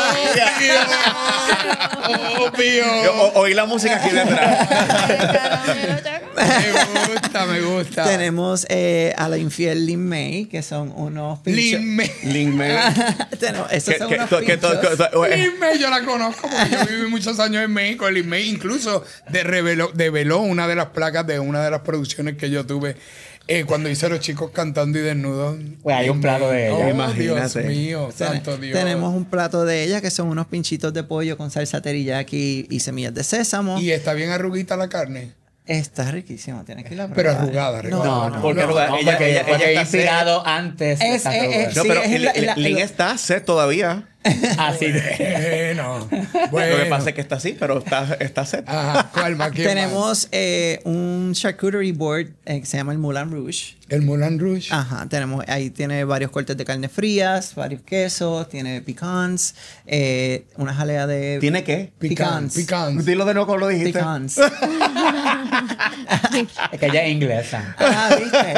obvio, obvio. Yo o- oí la música aquí detrás. Caramelo Chacón. Me gusta, me gusta. Tenemos eh, a la infiel Lin May, que son unos pinchos. Lin May. Lin May. Tenemos- esos Que- son que- unos que- que- pinchos. que- que- Lin May, yo la conozco porque yo viví muchos años en México. Lin May incluso de reveló, develó una de las placas de una de las producciones que yo tuve eh, cuando hice Los Chicos Cantando y Desnudos. Pues hay un plato de ella. Oh, Imagínate. Dios mío, Ten- santo Dios. Tenemos un plato de ella que son unos pinchitos de pollo con salsa teriyaki y semillas de sésamo. Y está bien arruguita la carne. Está riquísimo, tienes que ir a Pero probar. arrugada, arrugada. No, no, porque no, arrugada, no, ella- porque ella- ella, porque ella ella está inspirado antes. de Es- esta es- arruga. es- No, Sí, pero es la- Lin- la- Lin la- está set todavía. Así de- Bueno, Lo bueno. que pasa es que está así, pero está, está set. Ajá, ¿cuál más? ¿Quién más? Tenemos eh, un charcuterie board eh, que se llama el Moulin Rouge. El Moulin Rouge. Ajá, tenemos, ahí tiene varios cortes de carne frías, varios quesos, tiene pecans, eh, una jalea de... ¿Tiene qué? Pican, pecans. pican. Dilo de nuevo como lo dijiste. Pecans. Es que ella es inglesa. Ah, ¿viste?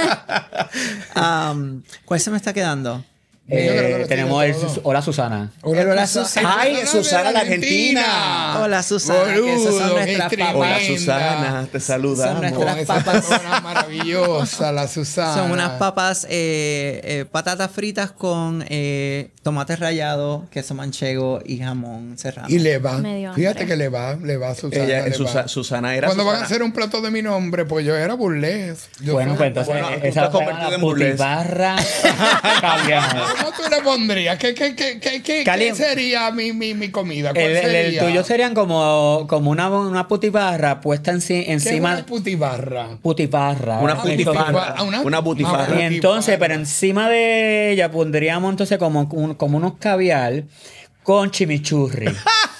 Um, ¿Cuál se me está quedando? Yo creo que Eh, lo tiene tenemos el todo. Sus- Hola Susana. Hola, Susana. Ay, Susana, la argentina. Hola, Susana, que esas son Boludo, nuestras qué papas. Hola tremenda. Susana, te Son saludamos. nuestras Con esa papas. persona maravillosa, la Susana. Son unas papas, eh, eh, patatas fritas con eh, tomate rallado, queso manchego y jamón serrano. Y le va. Medio Fíjate hambre. que le va, le va a Susana. Ella, le Susa- va. Susana era Cuando van a Susana. hacer un plato de mi nombre, pues yo era burles. Yo Bueno, fui- pues entonces Bueno, tú esa te has convertido en burles. putibarra caviar. ¿Cómo tú le pondrías? ¿Qué, qué, qué, qué, qué, Cali- qué sería mi, mi, mi comida? ¿Cuál El, el- el sería? tuyo serían como, como una, una putibarra puesta enci- ¿Qué es encima. una putibarra? Putibarra. Una Eso- putifarra. Ah, una- Una butifarra. Ah, Y entonces, butifarra. pero encima de ella pondríamos entonces como, un- como unos caviar con chimichurri.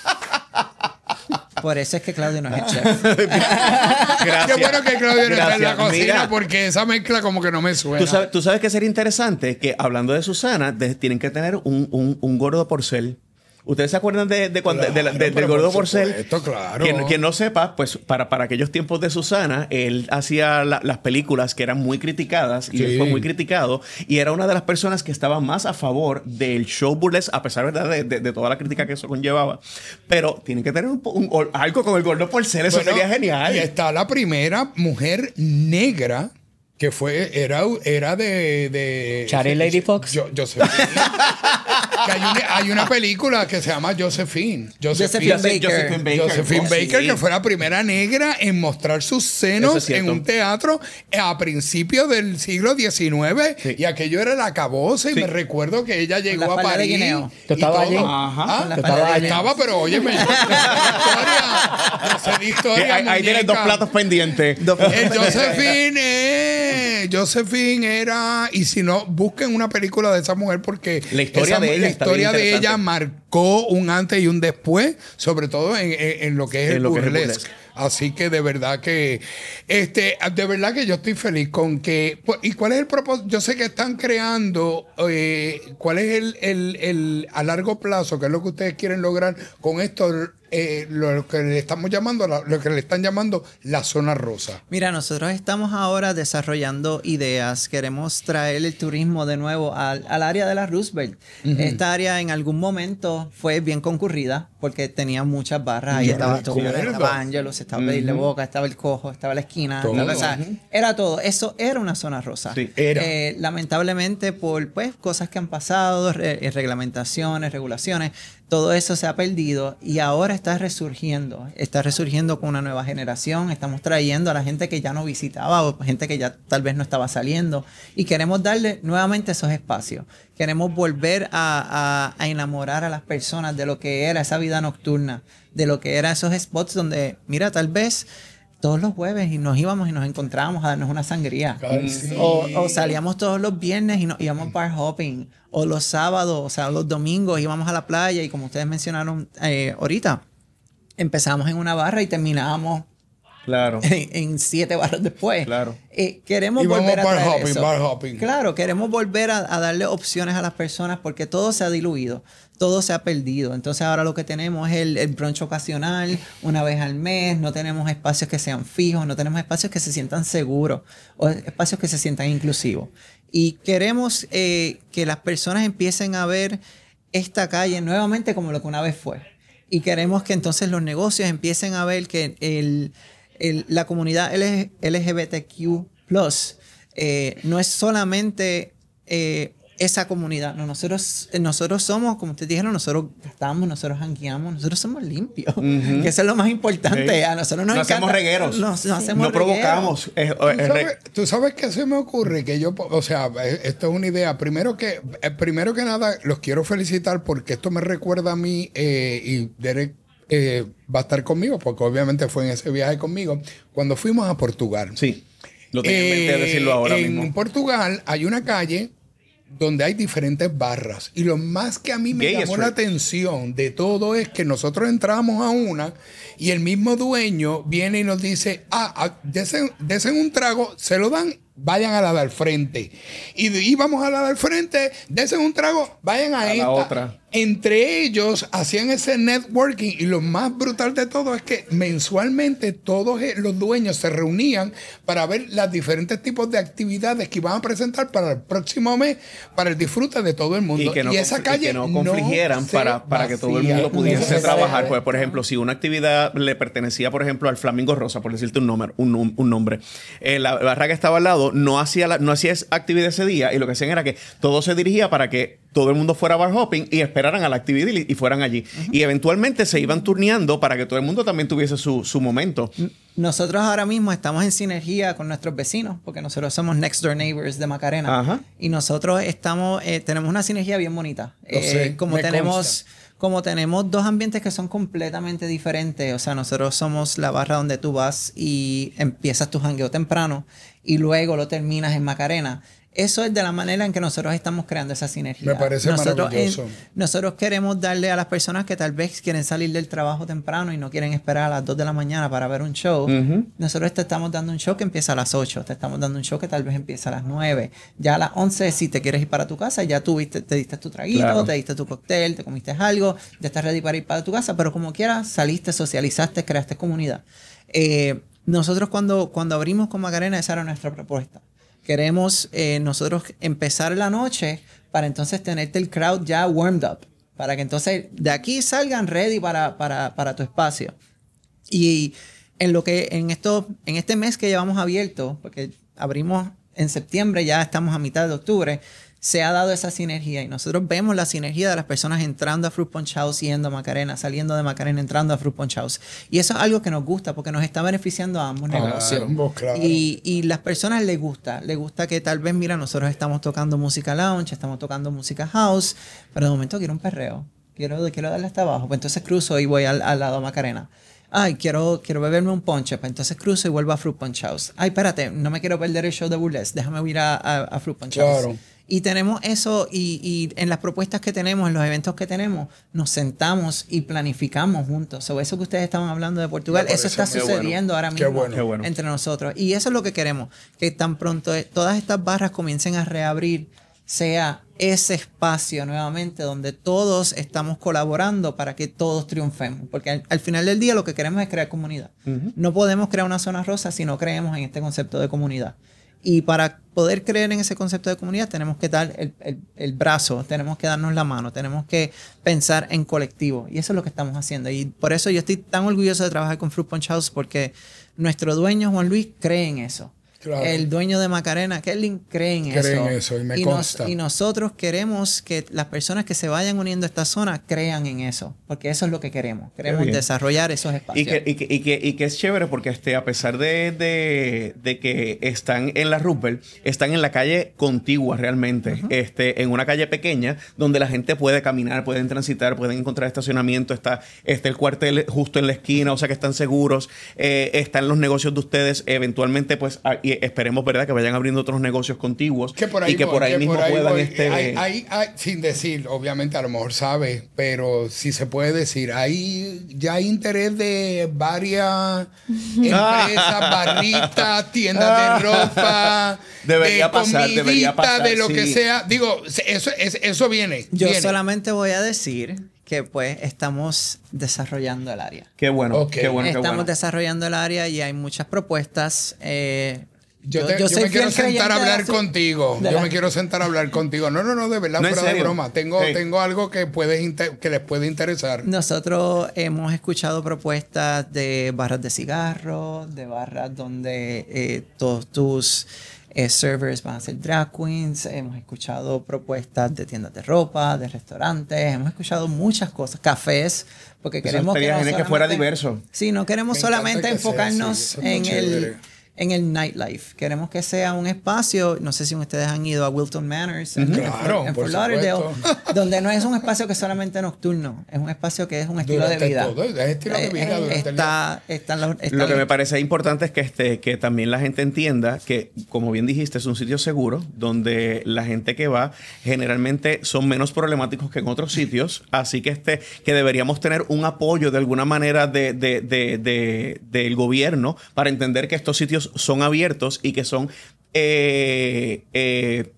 Por eso es que Claudio no es el chef. Gracias. Qué bueno que Claudio no está en la Gracias. cocina Mira, porque esa mezcla como que no me suena. ¿Tú sabes, tú sabes que sería interesante que hablando de Susana, de- tienen que tener un, un, un gordo porcel. ¿Ustedes se acuerdan de, de cuando- de la- de- Claro, del pero gordo por porcel? supuesto, claro. Quien, quien no sepa, pues para, para aquellos tiempos de Susana, él hacía la- las películas que eran muy criticadas y Sí. él fue muy criticado y era una de las personas que estaba más a favor del show burlesque, a pesar ¿verdad? De, de- de toda la crítica que eso conllevaba. Pero tienen que tener un, po- un- algo con el gordo porcel, eso Bueno, sería genial. Y está la primera mujer negra que fue, era, era de, de Charlie Lady Fox. Yo, Josephine. Que hay, una, hay una película que se llama Josephine. Josephine Baker. Josephine Baker. Josephine Oh, Baker, sí. que fue la primera negra en mostrar sus Eso senos es cierto. en un teatro a principios del siglo diecinueve. Sí. Y aquello era el acabose. Y Sí. me recuerdo que ella llegó la a falda de París. guineo. ¿Tú y estabas todo. allí? Ajá. Ah, Con la pero falda de yo guineo. estaba, pero oye, me yo sé de historia. Yo sé de Que historia. ahí, ahí tienes dos muñeca. platos pendientes. El Josephine, eh, Josephine era, y si no, busquen una película de esa mujer porque La historia esa- de ella la está historia bien de ella interesante. marcó un antes y un después, sobre todo en, en- en lo que es En el lo que es el burlesque. burlesque. Así que de verdad que, este, de verdad que yo estoy feliz con que, pues, ¿y cuál es el propósito? Yo sé que están creando, eh, ¿cuál es el, el, el a largo plazo, qué es lo que ustedes quieren lograr con esto, eh, lo que le estamos llamando, la- lo que le están llamando la zona rosa? Mira, nosotros estamos ahora desarrollando ideas. Queremos traer el turismo de nuevo al, al área de la Roosevelt. Esta área en algún momento fue bien concurrida porque tenía muchas barras. Ahí Yo estaba tú, recuerdo. estaba Angelos, estaba Pedirle Boca, estaba el Cojo, estaba la esquina. Todo. estaba- o sea, era todo. Eso era una zona rosa. Sí, era. Eh, lamentablemente por pues, cosas que han pasado, re- eh, reglamentaciones, regulaciones, todo eso se ha perdido y ahora está resurgiendo. Está resurgiendo con una nueva generación. Estamos trayendo a la gente que ya no visitaba o gente que ya tal vez no estaba saliendo y queremos darle nuevamente esos espacios. Queremos volver a, a- a enamorar a las personas de lo que era esa vida nocturna, de lo que era esos spots donde, mira, tal vez todos los jueves y nos íbamos y nos encontrábamos a darnos una sangría. Ay, sí. O, o salíamos todos los viernes y nos íbamos bar hopping. O los sábados, o sea, los domingos íbamos a la playa y como ustedes mencionaron eh, ahorita, empezamos en una barra y terminábamos Claro. en, en siete barras después. Claro. Eh, queremos Y vamos volver a bar traer hopping, eso. bar hopping. Claro, queremos volver a, a darle opciones a las personas porque todo se ha diluido, todo se ha perdido. Entonces ahora lo que tenemos es el, el brunch ocasional, una vez al mes, no tenemos espacios que sean fijos, no tenemos espacios que se sientan seguros o espacios que se sientan inclusivos. Y queremos eh, que las personas empiecen a ver esta calle nuevamente como lo que una vez fue. Y queremos que entonces los negocios empiecen a ver que el, el- la comunidad L G B T Q plus eh, no es solamente eh, esa comunidad. No, nosotros, nosotros somos, como ustedes dijeron, nosotros gastamos, nosotros jangueamos, nosotros somos limpios. Que eso es lo más importante. Sí. A nosotros nos No encanta- hacemos regueros. Nos- nos hacemos No provocamos. Es- ¿Tú es re- sabes, tú sabes que se me ocurre que yo, o sea, eh, esto es una idea. Primero que, eh, primero que nada, los quiero felicitar porque esto me recuerda a mí eh, y Derek eh, va a estar conmigo, porque obviamente fue en ese viaje conmigo, cuando fuimos a Portugal. Sí, lo tenía en mente de decirlo ahora en mismo. En Portugal hay una calle donde hay diferentes barras. Y lo más que a mí me Gay llamó Street. la atención de todo es que nosotros entramos a una y el mismo dueño viene y nos dice, ah, ah desen, desen un trago, se lo dan, vayan a la del frente. Y íbamos a la del frente, desen un trago, vayan a, A la esta. otra. Entre ellos hacían ese networking y lo más brutal de todo es que mensualmente todos los dueños se reunían para ver los diferentes tipos de actividades que iban a presentar para el próximo mes para el disfrute de todo el mundo. Y que no, esa confl- calle y que no confligieran no para, para que todo el vacía. mundo pudiese No, trabajar. no, Pues, por ejemplo, si una actividad le pertenecía, por ejemplo, al Flamingo Rosa, por decirte un nombre, un, un- un nombre, eh, la barra que estaba al lado no hacía, la- no hacía esa actividad ese día y lo que hacían era que todo se dirigía para que todo el mundo fuera a bar hopping y esperaran a la actividad y, y fueran allí. Uh-huh. Y eventualmente se iban turneando para que todo el mundo también tuviese su, su momento. Nosotros ahora mismo estamos en sinergia con nuestros vecinos, porque nosotros somos Next Door Neighbors de Macarena. Ajá. Y nosotros estamos, eh, tenemos una sinergia bien bonita. Lo sé, como me tenemos, consta. como tenemos dos ambientes que son completamente diferentes. O sea, nosotros somos la barra donde tú vas y empiezas tu jangueo temprano y luego lo terminas en Macarena. Eso es de la manera en que nosotros estamos creando esa sinergia. Me parece nosotros, maravilloso. En, nosotros queremos darle a las personas que tal vez quieren salir del trabajo temprano y no quieren esperar a las dos de la mañana para ver un show. Uh-huh. Nosotros te estamos dando un show que empieza a las ocho. Te estamos dando un show que tal vez empieza a las nueve. Ya a las once, si te quieres ir para tu casa, ya tú viste, te diste tu traguito, Claro. te diste tu cóctel, te comiste algo, ya estás ready para ir para tu casa. Pero como quieras, saliste, socializaste, creaste comunidad. Eh, nosotros cuando, cuando abrimos con Macarena, esa era nuestra propuesta. Queremos eh, nosotros empezar la noche para entonces tenerte el crowd ya warmed up. Para que entonces de aquí salgan ready para, para, para tu espacio. Y en lo que en esto, en este mes que llevamos abierto, porque abrimos en septiembre, ya estamos a mitad de octubre, se ha dado esa sinergia y nosotros vemos la sinergia de las personas entrando a Fruit Punch House, yendo a Macarena, saliendo de Macarena, entrando a Fruit Punch House. Y eso es algo que nos gusta porque nos está beneficiando a ambos Ah, negocios. ambos, claro. Y, y las personas les gusta, les gusta que tal vez, mira, nosotros estamos tocando música lounge, estamos tocando música house, pero de momento quiero un perreo, quiero, quiero darle hasta abajo, pues entonces cruzo y voy al, al lado de Macarena. Ay, quiero, quiero beberme un ponche, pues entonces cruzo y vuelvo a Fruit Punch House. Ay, espérate, no me quiero perder el show de Burlesque, déjame ir a, a, a Fruit Punch House. Claro. Y tenemos eso, y, y en las propuestas que tenemos, en los eventos que tenemos, nos sentamos y planificamos juntos. O eso que ustedes estaban hablando de Portugal, Me eso está parece muy sucediendo bueno. ahora Qué mismo bueno. Qué bueno. entre nosotros. Y eso es lo que queremos, que tan pronto eh, todas estas barras comiencen a reabrir, sea ese espacio nuevamente donde todos estamos colaborando para que todos triunfemos. Porque al, al final del día lo que queremos es crear comunidad. Uh-huh. No podemos crear una zona rosa si no creemos en este concepto de comunidad. Y para poder creer en ese concepto de comunidad tenemos que dar el, el, el brazo, tenemos que darnos la mano, tenemos que pensar en colectivo. Y eso es lo que estamos haciendo. Y por eso yo estoy tan orgulloso de trabajar con Fruit Punch House, porque nuestro dueño Juan Luis cree en eso. Claro. El dueño de Macarena, Kelvin, cree en Cree eso. en eso y me y consta. Nos, y nosotros queremos que las personas que se vayan uniendo a esta zona crean en eso, porque eso es lo que queremos. Queremos desarrollar esos espacios. Y que, y, que, y, que, y que es chévere porque este, a pesar de, de, de que están en la Roosevelt, están en la calle contigua realmente, uh-huh. este, en una calle pequeña donde la gente puede caminar, pueden transitar, pueden encontrar estacionamiento, está, está el cuartel justo en la esquina, o sea que están seguros, eh, están los negocios de ustedes, eventualmente pues y esperemos, ¿verdad?, que vayan abriendo otros negocios contiguos que por ahí y que voy, por ahí que mismo por ahí puedan voy. este... Hay, hay, hay, sin decir, obviamente a lo mejor sabe, pero si se puede decir, hay ya hay interés de varias empresas, barritas, tiendas de ropa, debería de pasar, comidita, debería pasar, de lo sí. que sea. Digo, eso, eso, eso viene. Yo viene. solamente voy a decir que pues estamos desarrollando el área. Qué bueno, Okay. qué bueno, Estamos qué bueno. desarrollando el área y hay muchas propuestas. Eh, Yo, te, yo, yo me quiero sentar a hablar de contigo. de Yo la... me quiero sentar a hablar contigo. No, no, no, de verdad, no, fuera de broma. Tengo, sí. tengo algo que, puede inter- que les puede interesar. Nosotros hemos escuchado propuestas de barras de cigarros, de barras donde eh, todos tus eh, servers van a ser drag queens. Hemos escuchado propuestas de tiendas de ropa, de restaurantes. Hemos escuchado muchas cosas, cafés, porque Eso queremos que, estaría no genial que fuera diverso. Sí, no queremos Me solamente encanta que sea enfocarnos así, eso es muy en el chévere. en el nightlife. Queremos que sea un espacio, no sé si ustedes han ido a Wilton Manors, en, claro, en, en por Fort Lauderdale, supuesto. donde no es un espacio que es solamente nocturno, es un espacio que es un estilo Durante de vida. todo, es estilo de vida Eh, durante el está, están los, están Lo que los- me parece importante es que, este, que también la gente entienda que, como bien dijiste, es un sitio seguro donde la gente que va generalmente son menos problemáticos que en otros sitios. Así que, este, que deberíamos tener un apoyo de alguna manera de, de, de, de- del gobierno para entender que estos sitios son abiertos y que son eh, eh,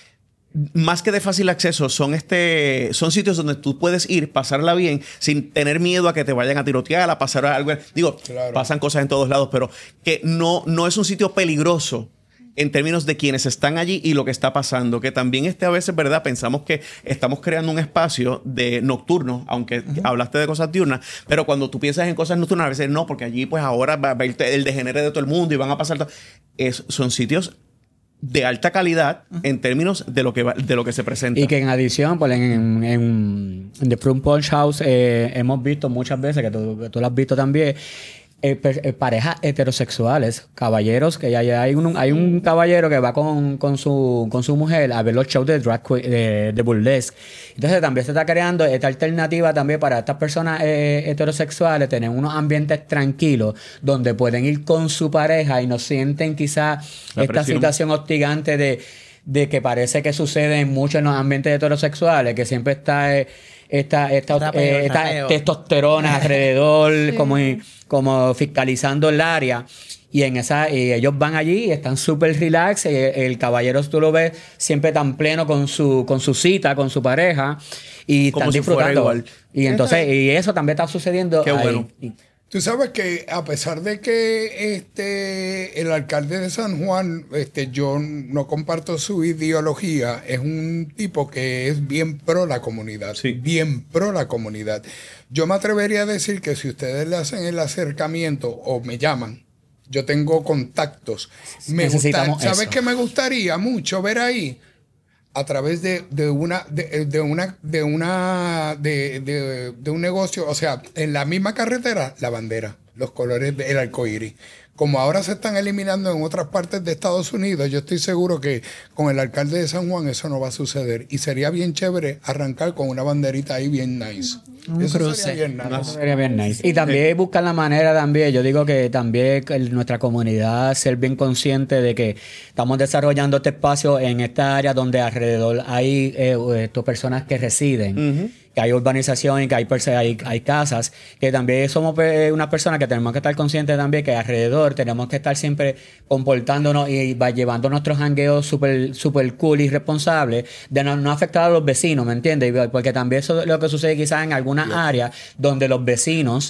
más que de fácil acceso, son este son sitios donde tú puedes ir, pasarla bien, sin tener miedo a que te vayan a tirotear, a pasar algo. Digo, Claro. pasan cosas en todos lados, pero que no, no es un sitio peligroso en términos de quienes están allí y lo que está pasando. Que también este a veces, ¿verdad? Pensamos que estamos creando un espacio de nocturno, aunque uh-huh. hablaste de cosas diurnas, pero cuando tú piensas en cosas nocturnas, a veces no, porque allí pues ahora va a haber el degenere de todo el mundo y van a pasar... To- es, son sitios de alta calidad uh-huh. en términos de lo que va, de lo que se presenta. Y que en adición, pues en, en, en, en The Fruit Punch House eh, hemos visto muchas veces, que tú, que tú lo has visto también, Eh, per, eh, parejas heterosexuales, caballeros, que ya, ya hay, un, hay un caballero que va con, con, su, con su mujer a ver los shows de drag queen, de, de burlesque. Entonces también se está creando esta alternativa también para estas personas eh, heterosexuales, tener unos ambientes tranquilos donde pueden ir con su pareja y no sienten quizás esta presión. situación hostigante de, de que parece que sucede en muchos en los ambientes heterosexuales, que siempre está... Eh, esta, esta, Rapeo, eh, esta rapeo. testosterona alrededor, sí. como, como fiscalizando el área. Y en esa y ellos van allí y están súper relax. El, el caballero, tú lo ves siempre tan pleno con su, con su cita, con su pareja. Y Como están si fuera disfrutando. igual. Y entonces, y eso también está sucediendo. Qué ahí. bueno. Y, Tú sabes que a pesar de que este el alcalde de San Juan, este, yo no comparto su ideología, es un tipo que es bien pro la comunidad, Sí. bien pro la comunidad. Yo me atrevería a decir que si ustedes le hacen el acercamiento o me llaman, yo tengo contactos. Me gusta, Necesitamos ¿sabes eso. qué me gustaría mucho ver ahí? A través de, de una de, de una de una de, de, de un negocio, o sea, en la misma carretera, la bandera, los colores del arco iris. Como ahora se están eliminando en otras partes de Estados Unidos, yo estoy seguro que con el alcalde de San Juan eso no va a suceder. Y sería bien chévere arrancar con una banderita ahí bien nice. Un eso cruce. sería bien nice. Eso sería bien nice. Y también buscar la manera también, yo digo que también el- nuestra comunidad ser bien consciente de que estamos desarrollando este espacio en esta área donde alrededor hay eh, estas personas que residen. Uh-huh. Que hay urbanización y que hay, perse- hay, hay casas, que también somos eh, unas personas que tenemos que estar conscientes también que alrededor tenemos que estar siempre comportándonos y va llevando nuestros jangueos súper super cool y responsables de no, no afectar a los vecinos, ¿me entiendes? Porque también eso es lo que sucede quizás en algunas áreas donde los vecinos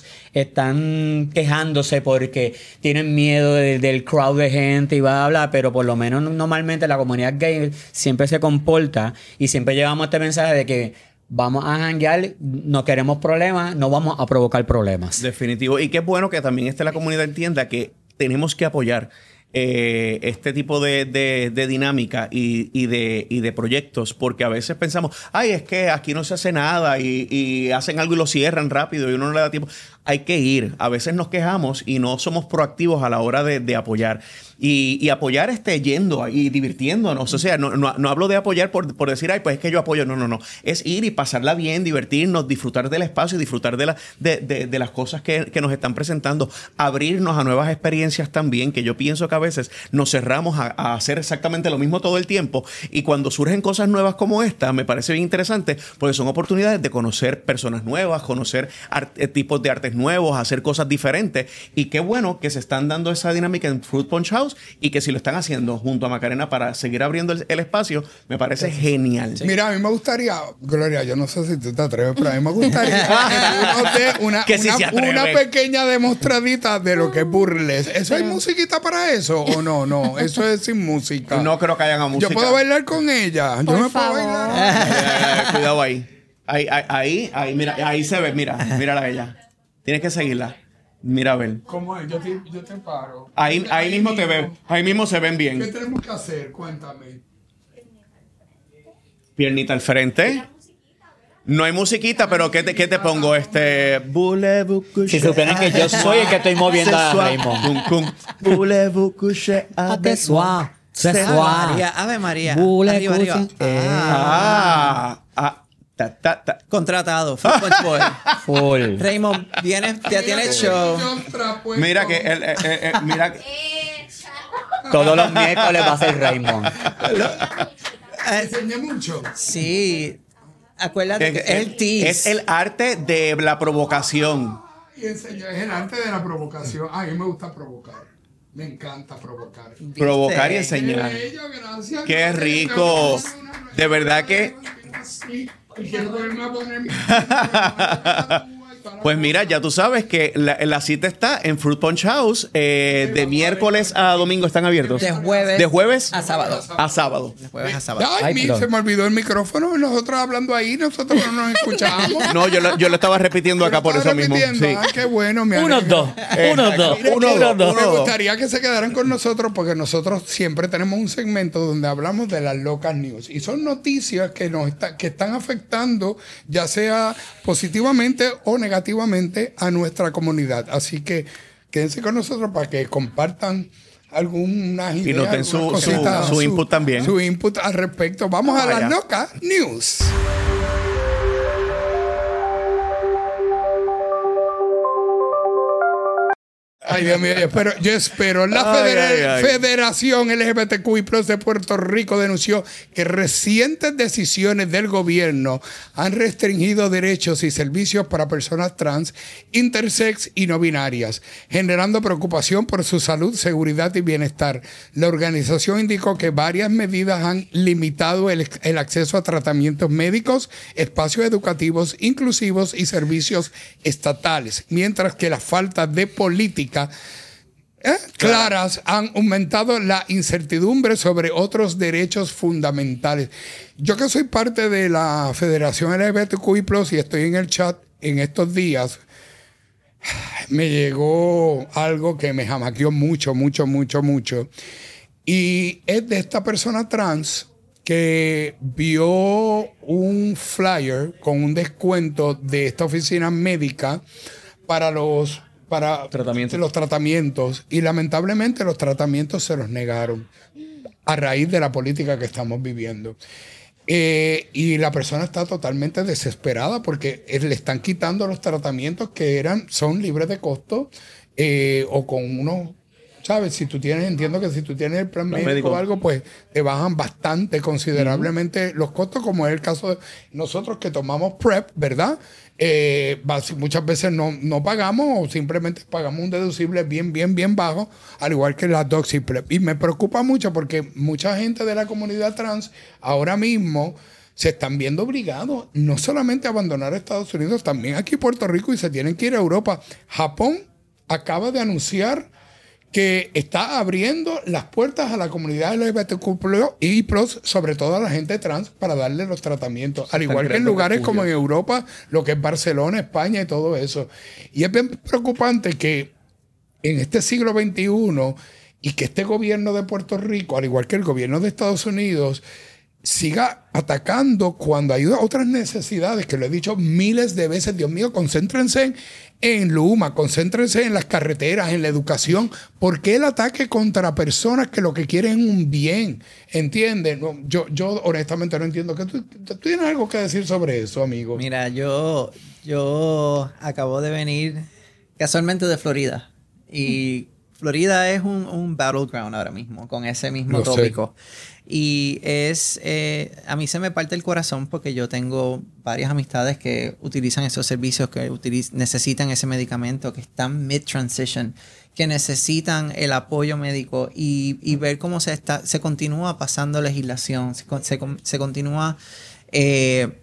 están quejándose porque tienen miedo de- del crowd de gente y va a hablar, pero por lo menos normalmente la comunidad gay siempre se comporta y siempre llevamos este mensaje de que vamos a janguear, no queremos problemas, no vamos a provocar problemas. Definitivo. Y qué bueno que también este, la comunidad entienda que tenemos que apoyar eh, este tipo de, de, de dinámica y, y, de, y de proyectos, porque a veces pensamos, ay, es que aquí no se hace nada y, y hacen algo y lo cierran rápido y uno no le da tiempo. Hay que ir. A veces nos quejamos y no somos proactivos a la hora de, de apoyar. Y, y apoyar este yendo y divirtiéndonos. O sea, no, no, no hablo de apoyar por, por decir, ay, pues es que yo apoyo. No, no, no. Es ir y pasarla bien, divertirnos, disfrutar del espacio y disfrutar de, la, de, de, de las cosas que, que nos están presentando. Abrirnos a nuevas experiencias también, que yo pienso que a veces nos cerramos a, a hacer exactamente lo mismo todo el tiempo. Y cuando surgen cosas nuevas como esta, me parece bien interesante, porque son oportunidades de conocer personas nuevas, conocer art, tipos de artes nuevos, hacer cosas diferentes. Y qué bueno que se están dando esa dinámica en Fruit Punch House y que si lo están haciendo junto a Macarena para seguir abriendo el, el espacio, me parece genial. Sí. Mira, a mí me gustaría, Gloria, yo no sé si tú te atreves, pero a mí me gustaría que tú nos des una, Que sí una, se atreve. una pequeña demostradita de lo que es burlesque. ¿Eso hay musiquita para eso o no? No, eso es sin música. No creo que hayan a música. Yo puedo bailar con ella. Por yo me favor. puedo bailar. Eh, cuidado ahí. Ahí, ahí, ahí, ahí, mira, ahí se ve, mira, mírala a ella. Tienes que seguirla. Mira a ver. ¿Cómo es? Yo te, yo te paro. Ahí, ahí mismo te ven, ahí mismo se ven ¿Qué bien. tenemos que hacer? Cuéntame. Piernita al frente. No hay musiquita, pero ¿qué te, qué te pongo? Este. Voulez-vous coucher? Si supieran que yo soy el que estoy moviendo a Raymond. Raymond. Voulez-vous coucher avec moi? Ce Ave soir. María, Ave María. Voulez Arriba, arriba. coucher? Ah, ah, ta, ta, ta. Contratado. Full Punch Boy. Full. Raymond, vienes, ya tienes show. Mira que, el, el- el- el- mira que. Todos los miércoles va a ser Raymond. Eh, Enseñé mucho. sí. Acuérdate que Es, es el tease. es el arte de la provocación. Y enseñó, es el arte de la provocación. A mí me gusta provocar. Me encanta provocar. ¿Viste? Provocar y enseñar. Qué bello, gracias. Qué rico. De verdad que. Sí, y quiero ponerme a poner mi- Pues mira, ya tú sabes que la, la cita está en Fruit Punch House. eh, de miércoles a domingo están abiertos. De jueves. De jueves a sábado. a sábado. De jueves a sábado. Ay, Ay, mi- perdón. se me olvidó el micrófono. Nosotros hablando ahí, nosotros no nos escuchamos. No, yo lo, yo lo estaba repitiendo acá por eso Estaba mismo. repitiendo. Sí. Ah, qué bueno, mi Unos alegra. dos. Eh, Unos dos. uno, Unos dos, dos. uno, Me dos. gustaría que se quedaran con nosotros porque nosotros siempre tenemos un segmento donde hablamos de las local news y son noticias que nos está- que están afectando ya sea positivamente o negativamente a nuestra comunidad. Así que quédense con nosotros para que compartan algunas ideas, Y nos den su- algunas su- cositas, su input también. Su input al respecto. Vamos a Vaya. las local news. Ay, Dios mío, yo espero, yo espero. La Ay, Federa- ay, ay. Federación L G B T Q I plus de Puerto Rico denunció que recientes decisiones del gobierno han restringido derechos y servicios para personas trans, intersex y no binarias, generando preocupación por su salud, seguridad y bienestar. La organización indicó que varias medidas han limitado el, el acceso a tratamientos médicos, espacios educativos inclusivos y servicios estatales, mientras que la falta de política ¿Eh? claras han aumentado la incertidumbre sobre otros derechos fundamentales. Yo que soy parte de la Federación L G B T Q I plus y estoy en el chat en estos días, me llegó algo que me jamaqueó mucho, mucho, mucho, mucho. Y es de esta persona trans que vio un flyer con un descuento de esta oficina médica para los para Tratamientos. los tratamientos y lamentablemente los tratamientos se los negaron a raíz de la política que estamos viviendo. Eh, y la persona está totalmente desesperada porque eh, le están quitando los tratamientos que eran, son libres de costo eh, o con unos, ¿sabes? Si tú tienes, entiendo que si tú tienes el plan Plan médico, médico. o algo, pues te bajan bastante, considerablemente los costos, como es el caso de nosotros que tomamos PrEP, ¿verdad? Eh, basi- muchas veces no, no pagamos o simplemente pagamos un deducible bien, bien, bien bajo, al igual que la DoxyPrep. Y me preocupa mucho porque mucha gente de la comunidad trans ahora mismo se están viendo obligados no solamente a abandonar Estados Unidos, también aquí Puerto Rico y se tienen que ir a Europa. Japón acaba de anunciar que está abriendo las puertas a la comunidad L G B T Q I plus, sobre todo a la gente trans, para darle los tratamientos. Al igual que en creando lugares como en refugios. Europa, lo que es Barcelona, España y todo eso. Y es bien preocupante que en este siglo veintiuno y que este gobierno de Puerto Rico, al igual que el gobierno de Estados Unidos, siga atacando cuando hay otras necesidades, que lo he dicho miles de veces. Dios mío, concéntrense en, en Luma, concéntrense en las carreteras, en la educación. ¿Por qué el ataque contra personas que lo que quieren es un bien? ¿Entiendes? No, yo, yo honestamente no entiendo. ¿Que tú, tú tienes algo que decir sobre eso, amigo? Mira, yo, yo acabo de venir casualmente de Florida. Y Florida es un, un battleground ahora mismo, con ese mismo Lo sé. tópico. Y es, eh, a mí se me parte el corazón porque yo tengo varias amistades que utilizan esos servicios, que utiliz- necesitan ese medicamento, que están mid-transition, que necesitan el apoyo médico y, y ver cómo se, está, se continúa pasando legislación, se, con- se, con- se continúa eh,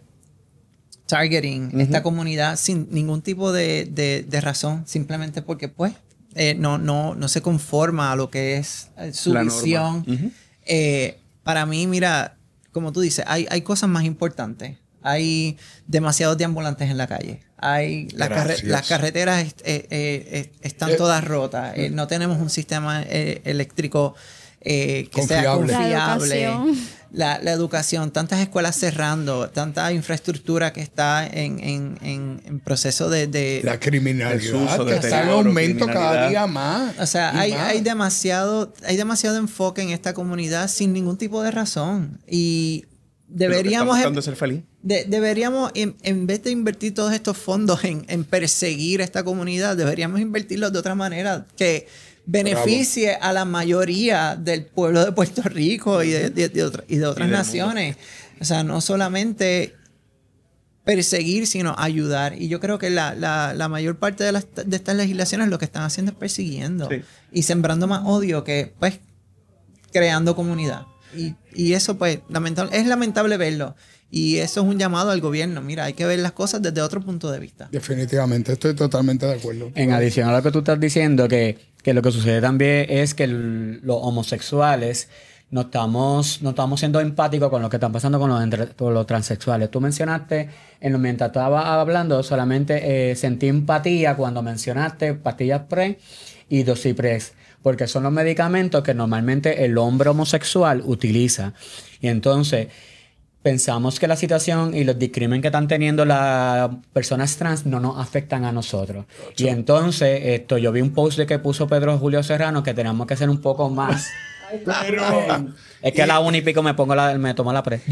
targeting esta comunidad sin ningún tipo de, de- de razón, simplemente porque pues eh, no, no, no se conforma a lo que es eh, su La norma. visión. Ujú. Eh, para mí, mira, como tú dices, hay, hay cosas más importantes. Hay demasiados deambulantes en la calle. Hay las, carre- Gracias. las carreteras est- eh, eh, eh, están Eh, todas rotas. Eh, no tenemos un sistema eh, eléctrico eh, que Confiable. sea La confiable. educación. La, la educación, tantas escuelas cerrando, tanta infraestructura que está en, en, en, en proceso de... de La criminalidad Desuso, que está en deterioro, aumento cada criminalidad. día más. o sea, y hay, más. hay, demasiado, hay demasiado enfoque en esta comunidad sin ningún tipo de razón. Y deberíamos... Estamos buscando ser feliz. De- deberíamos, en, en vez de invertir todos estos fondos en, en perseguir esta comunidad, deberíamos invertirlos de otra manera que beneficie a la mayoría del pueblo de Puerto Rico y de, de- de otra- y de otras del naciones. O sea, no solamente perseguir, sino ayudar. Y yo creo que la, la, la mayor parte de, las, de estas legislaciones lo que están haciendo es persiguiendo Sí. y sembrando más odio que, pues, creando comunidad. Y, y eso, pues, lamentable, es lamentable verlo. Y eso es un llamado al gobierno. Mira, hay que ver las cosas desde otro punto de vista. Definitivamente, estoy totalmente de acuerdo. En adición a lo que tú estás diciendo, que, que lo que sucede también es que el- los homosexuales no estamos, no estamos siendo empáticos con lo que están pasando con los, entre- con los transexuales. Tú mencionaste, en lo mientras estaba hablando, solamente eh, sentí empatía cuando mencionaste pastillas pre y dosipres, porque son los medicamentos que normalmente el hombre homosexual utiliza. Y entonces pensamos que la situación y los discrimen que están teniendo las personas trans no nos afectan a nosotros. Y entonces, esto, yo vi un post de que puso Pedro Julio Serrano que tenemos que ser un poco más. Pero, Es que a la una y pico me pongo la, me tomo la pre.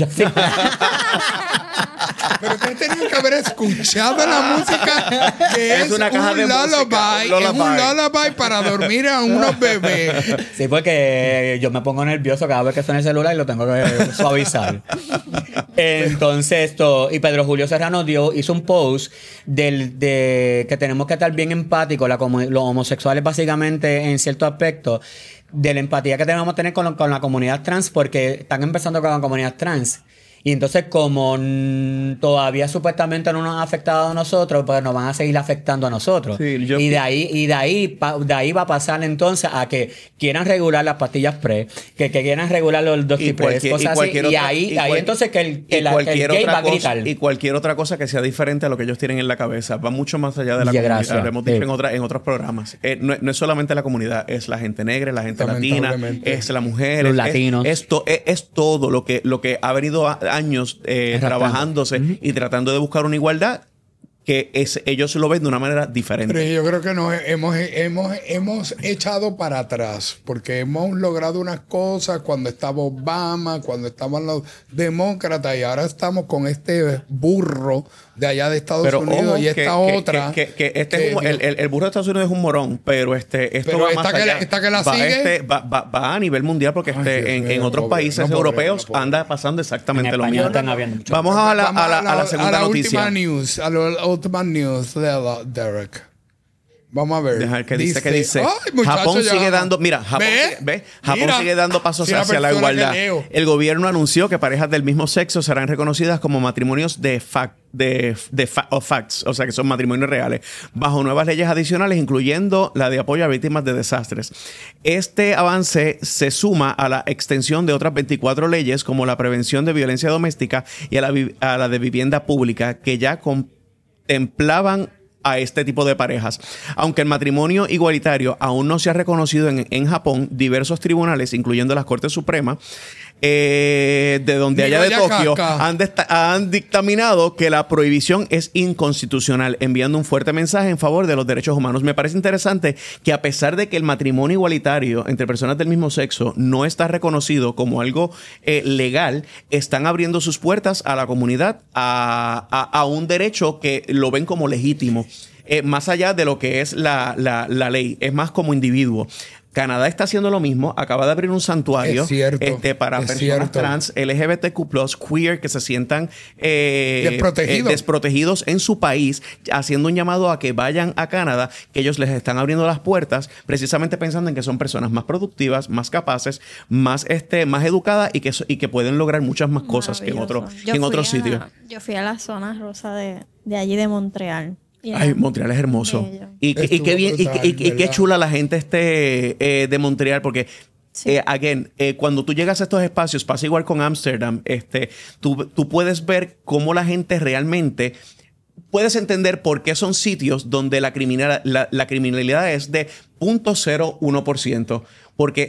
pero ustedes tenían que haber escuchado la música que es, Es una caja un de música, lullaby, un es un lullaby. lullaby para dormir a unos bebés. Sí, porque yo me pongo nervioso cada vez que suena el celular y lo tengo que suavizar. Entonces, esto, y Pedro Julio Serrano dio, hizo un post del, de que tenemos que estar bien empáticos, la, comu- los homosexuales básicamente en cierto aspecto, de la empatía que tenemos que tener con, con la comunidad trans, porque están empezando con la comunidad trans. Y entonces, como mm, todavía supuestamente no nos ha afectado a nosotros, pues nos van a seguir afectando a nosotros. Sí, yo- y de ahí, y de ahí, pa- de ahí va a pasar entonces a que quieran regular las pastillas pre, que, que quieran regular los dos Y cualquier, cosas y así. cualquier Y otra- ahí, y ahí cual- entonces que el, que y la- que el cualquier gay otra va a cosa- gritar. y cualquier otra cosa que sea diferente a lo que ellos tienen en la cabeza va mucho más allá de la Ya, comunidad. gracias. Lo hemos dicho Sí. en, otra- en otros programas. Eh, no, no es solamente la comunidad, es la gente negra, la gente latina, Lamentablemente. es la mujer, Los es, latinos. Es, es to- es- es todo lo que, lo que ha venido a- años eh, Arrastrando. trabajándose y tratando de buscar una igualdad que es, ellos lo ven de una manera diferente. Pero yo creo que nos hemos, hemos, hemos echado para atrás, porque hemos logrado unas cosas cuando estaba Obama, cuando estaban los demócratas, y ahora estamos con este burro de allá de Estados Pero Unidos ojo, y esta que, otra. que, que- que este que es un- el, el- el burro de Estados Unidos es un morón, pero este esto Pero va esta más que la- allá. esta que la va, sigue- este, va, va- va a nivel mundial porque Ay, este, Dios en, mío, en no otros puedo ver, países no puedo europeos ver, no puedo anda pasando exactamente En lo español mismo. están habiendo mucho. Vamos a la, Vamos a la, a la segunda a la noticia. última news, a la última news de la- Derek. Vamos a ver. Dejar que dice, que dice Ay, muchacho, Japón ya sigue vamos. dando, mira, Japón, ¿Ve? sigue, ¿ve? Japón Mira, sigue dando pasos soy una hacia la persona que igualdad. leo. El gobierno anunció que parejas del mismo sexo serán reconocidas como matrimonios de fact, de, de fa- of facts, o sea que son matrimonios reales, bajo nuevas leyes adicionales, incluyendo la de apoyo a víctimas de desastres. Este avance se suma a la extensión de otras veinticuatro leyes, como la prevención de violencia doméstica y a la, vi- a la de vivienda pública, que ya contemplaban a este tipo de parejas. Aunque el matrimonio igualitario aún no se ha reconocido en, en Japón, diversos tribunales, incluyendo la Corte Suprema, eh, de donde Digo, haya de ya Tokio, caca. han, desta- han dictaminado que la prohibición es inconstitucional, enviando un fuerte mensaje en favor de los derechos humanos. Me parece interesante que a pesar de que el matrimonio igualitario entre personas del mismo sexo no está reconocido como algo eh, legal, están abriendo sus puertas a la comunidad a, a- a un derecho que lo ven como legítimo. Eh, más allá de lo que es la, la- la ley, es más como individuo. Canadá está haciendo lo mismo, acaba de abrir un santuario Es cierto, este, para es personas cierto. trans, L G B T Q plus, queer, que se sientan eh, Desprotegidos. eh, desprotegidos en su país, haciendo un llamado a que vayan a Canadá, que ellos les están abriendo las puertas, precisamente pensando en que son personas más productivas, más capaces, más, este, más educadas y que, so- y que pueden lograr muchas más cosas que en otro, Maravilloso. que Yo en otro fui a- sitio. Yo fui a la zona rosa de, de allí de Montreal. Y Ay, era Montreal es hermoso. bello. Y, y- y Estuvo qué bien, y, brutal, y- y qué ¿verdad? chula la gente este eh, de Montreal, porque Sí. eh, again, eh, cuando tú llegas a estos espacios, pasa igual con Ámsterdam, este, tú, tú puedes ver cómo la gente realmente puedes entender por qué son sitios donde la criminal, la, la criminalidad es de cero punto cero uno por ciento, porque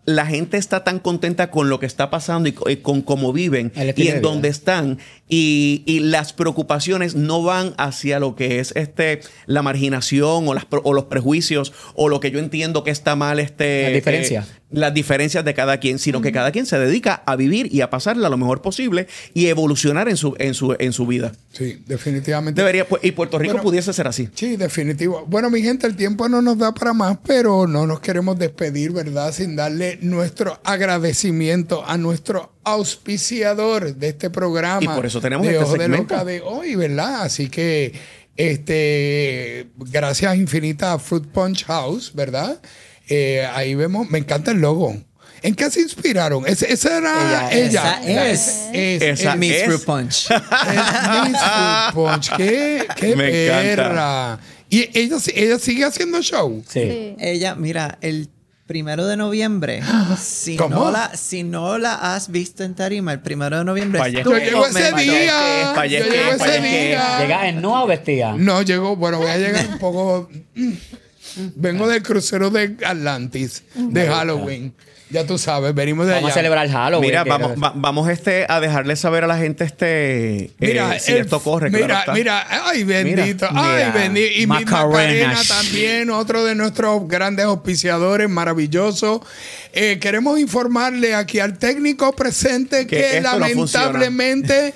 la gente está tan contenta con lo que está pasando y, y con cómo viven El y estilo en de vida. donde están y, y las preocupaciones no van hacia lo que es este la marginación o, las, o los prejuicios o lo que yo entiendo que está mal este La diferencia. eh, las diferencias de cada quien, sino que cada quien se dedica a vivir y a pasarla lo mejor posible y evolucionar en su en su en su vida. Sí, definitivamente. Debería pues, y Puerto Rico Bueno, pudiese ser así. Sí, definitivo. Bueno, mi gente, el tiempo no nos da para más, pero no nos queremos despedir, ¿verdad? Sin darle nuestro agradecimiento a nuestro auspiciador de este programa. Y por eso tenemos de este Ojo de segmento. Loca de hoy, ¿verdad? Así que, este, gracias infinitas a Fruit Punch House, ¿verdad? Eh, ahí vemos, me encanta el logo. ¿En qué se inspiraron? Ese- esa era ella. Ella es. es, Esa es- Miss es- Fruit Punch. es Miss Fruit Punch. Qué, qué Me perra. encanta. Y ella, ella sigue haciendo show. Sí. Sí. Ella, mira, el primero de noviembre, si ¿Cómo? no, la, si no la has visto en tarima, el primero de noviembre Vaya. es Yo tu llego ese momento. día. Vaya Yo que, llego vaya ese que. día. ¿Llega en nua o vestida? No, llegó, bueno, voy a llegar un poco. Vengo del crucero de Atlantis, de Halloween. Ya tú sabes, venimos de allá. Vamos a celebrar Halloween. Mira, que- vamos, va- vamos este a dejarle saber a la gente este Mira, eh, si el- esto corre. claro Mira, está. mira, ay, bendito, ay, mira, bendito. Y mi Macarena. Macarena también, otro de nuestros grandes auspiciadores, maravilloso. Eh, queremos informarle aquí al técnico presente Que que, esto no lamentablemente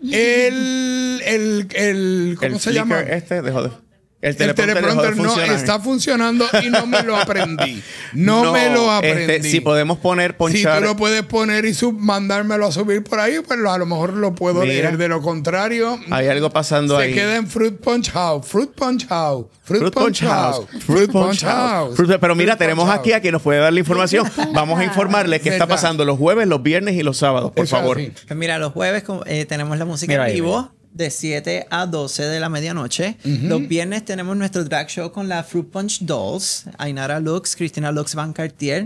el, el, el, ¿cómo el se llama? flicker este dejó de el El teleprompter dejó de teleprompter no funcionar. está funcionando y no me lo aprendí. No, me lo aprendí. este, si podemos poner Si ponchar tú lo puedes poner y sub, mandármelo a subir por ahí, pues lo- a lo mejor lo puedo Mira. leer. De lo contrario, hay algo pasando se ahí. queda en Fruit Punch House. Fruit Punch House. Fruit, Fruit Punch House. Fruit Punch House. Fruit- Pero mira, Fruit tenemos Punch aquí a quien nos puede dar la información. Vamos a informarle qué está Verdad. pasando los jueves, los viernes y los sábados, por Eso es favor. así. Pues mira, los jueves como, eh, tenemos la música Mira en ahí, vivo de siete a doce de la medianoche. Los viernes tenemos nuestro drag show con la Fruit Punch Dolls, Ainara Lux, Cristina Lux Van Cartier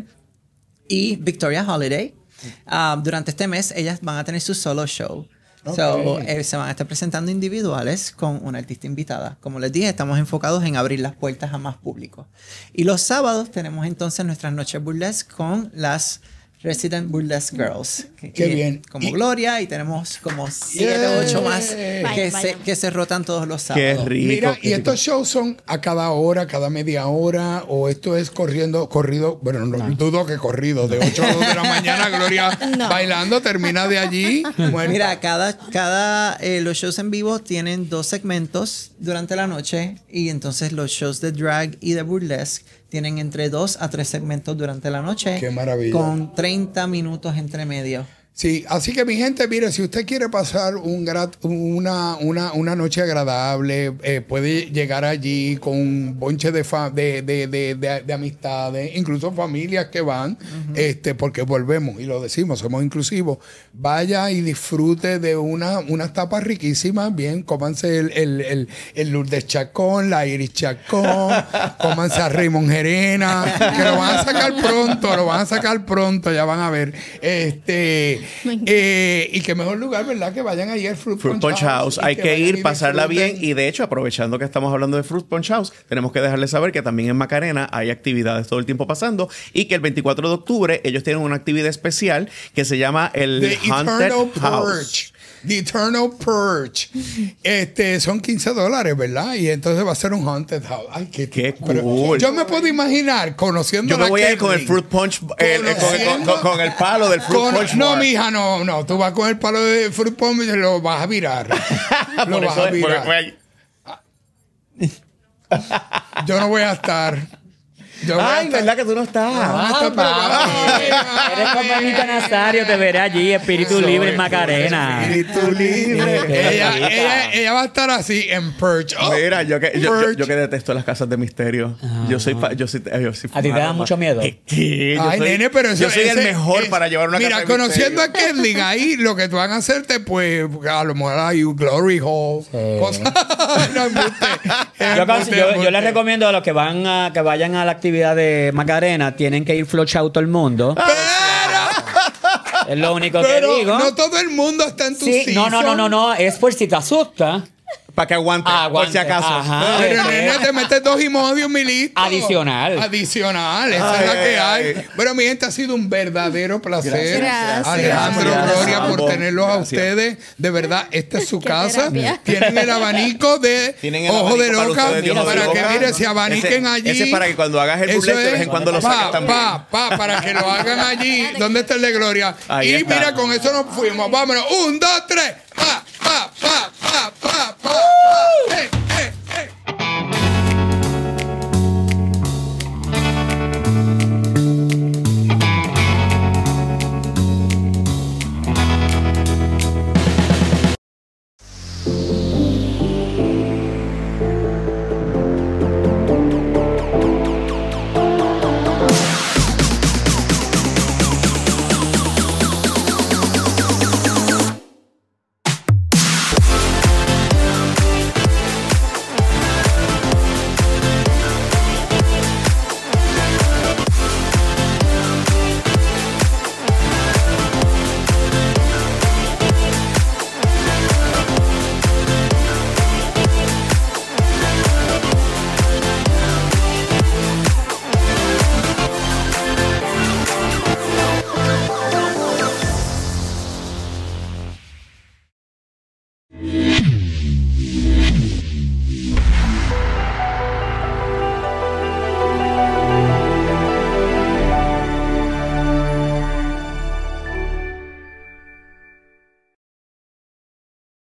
y Victoria Holiday. Ah, durante este mes ellas van a tener su solo show. So, eh, se van a estar presentando individuales con una artista invitada. Como les dije, estamos enfocados en abrir las puertas a más público. Y los sábados tenemos entonces nuestras noches burlesque con las Resident Burlesque Girls. Que- Qué que- bien. Como Y- Gloria, y tenemos como siete Yeah. ocho más Vaya, que, vaya. Se, que se rotan todos los Qué sábados. rico. Mira, qué y rico. estos shows son a cada hora, cada media hora, o esto es corriendo, corrido, bueno, no, dudo que corrido, de ocho a dos de la mañana, Gloria No. bailando, termina de allí. muerta. Mira, cada, cada eh, los shows en vivo tienen dos segmentos durante la noche y entonces los shows de drag y de burlesque tienen entre dos a tres segmentos durante la noche. Qué maravilla. Con treinta minutos entre medio. Sí, así que mi gente, mire, si usted quiere pasar un grat- una, una, una noche agradable, eh, puede llegar allí con un bonche de, fa- de, de, de, de- de amistades, incluso familias que van, este, porque volvemos y lo decimos, somos inclusivos. Vaya y disfrute de una, unas tapas riquísimas, bien, cómanse el, el, el, el Lourdes Chacón, la Iris Chacón, cómanse a Raymond Gerena, que lo van a sacar pronto, lo van a sacar pronto, ya van a ver. Este. Eh, y qué mejor lugar, ¿verdad? Que vayan allí al Fruit, Fruit Punch House. y Hay que vayan ir, y pasarla bien. disfruten. Y de hecho, aprovechando que estamos hablando de Fruit Punch House, tenemos que dejarles saber que también en Macarena hay actividades todo el tiempo pasando y que el veinticuatro de octubre ellos tienen una actividad especial que se llama el The Haunted Eternal House. Purge. The Eternal Purge. Este, son quince dólares, ¿verdad? Y entonces va a ser un Haunted House. Ay, qué, Qué pero cool. Yo me puedo imaginar, conociendo Yo me a voy a ir con el Kevin, Fruit Punch, eh, eh, con, con- con el palo del Fruit con- Punch no, Bar. mija, no, no. Tú vas con el palo de Fruit Punch y lo vas a virar. lo Por vas eso a es- virar. por- Yo no voy a estar. Yo voy a Ay, estar- ¿verdad que tú no estás? Ah, está, pero mami. vamos. Eres como Anita Nazario, te veré allí, espíritu Soy libre en Macarena. Espíritu libre. Qué ella, rica. ella, ella va a estar así en Purge. Oh, Mira, yo que, yo, yo- Purge. yo que detesto las casas de misterio. Yo soy fa- yo soy, yo soy ¿A ti te da mucho miedo? ¿Qué, qué? Yo Ay, soy, nene, pero eso, yo soy el ese mejor es- para llevar una Mira, casa de conociendo misterio. a Kendling ahí, lo que tú van a hacerte, pues, a lo mejor hay un Glory Hall. Cosas. No, embuste. Yo, Embuste, yo- yo embuste. les recomiendo a los que van a que vayan a la actividad de Macarena, tienen que ir flochado todo el mundo. Es lo único Pero que digo. no todo el mundo está en tu Sí, no, no, no, no, no, es por si te asusta. Para que aguante, Aguante, por si acaso. ajá. Pero nena, te metes dos Imodium y listo. Adicional. Adicional, esa Ay, es la que ay, hay. ay. Bueno, mi gente, ha sido un verdadero placer. Gracias. Alejandro, Gracias. Gloria, por Gracias. tenerlos a Gracias. ustedes. De verdad, esta es su Qué casa. terapia. Tienen el abanico de Tienen el Ojo de abanico para Loca ustedes de Ojo de para que, Loca. mire, se abaniquen Ese- allí. ese es para que cuando hagas el Eso burlesque, de es. vez en cuando lo Pa, saques también. Pa, pa, para que lo hagan allí. ¿Dónde está el de Gloria? Ahí y está. mira, con eso nos fuimos. Vámonos. Un, dos, tres. Pa.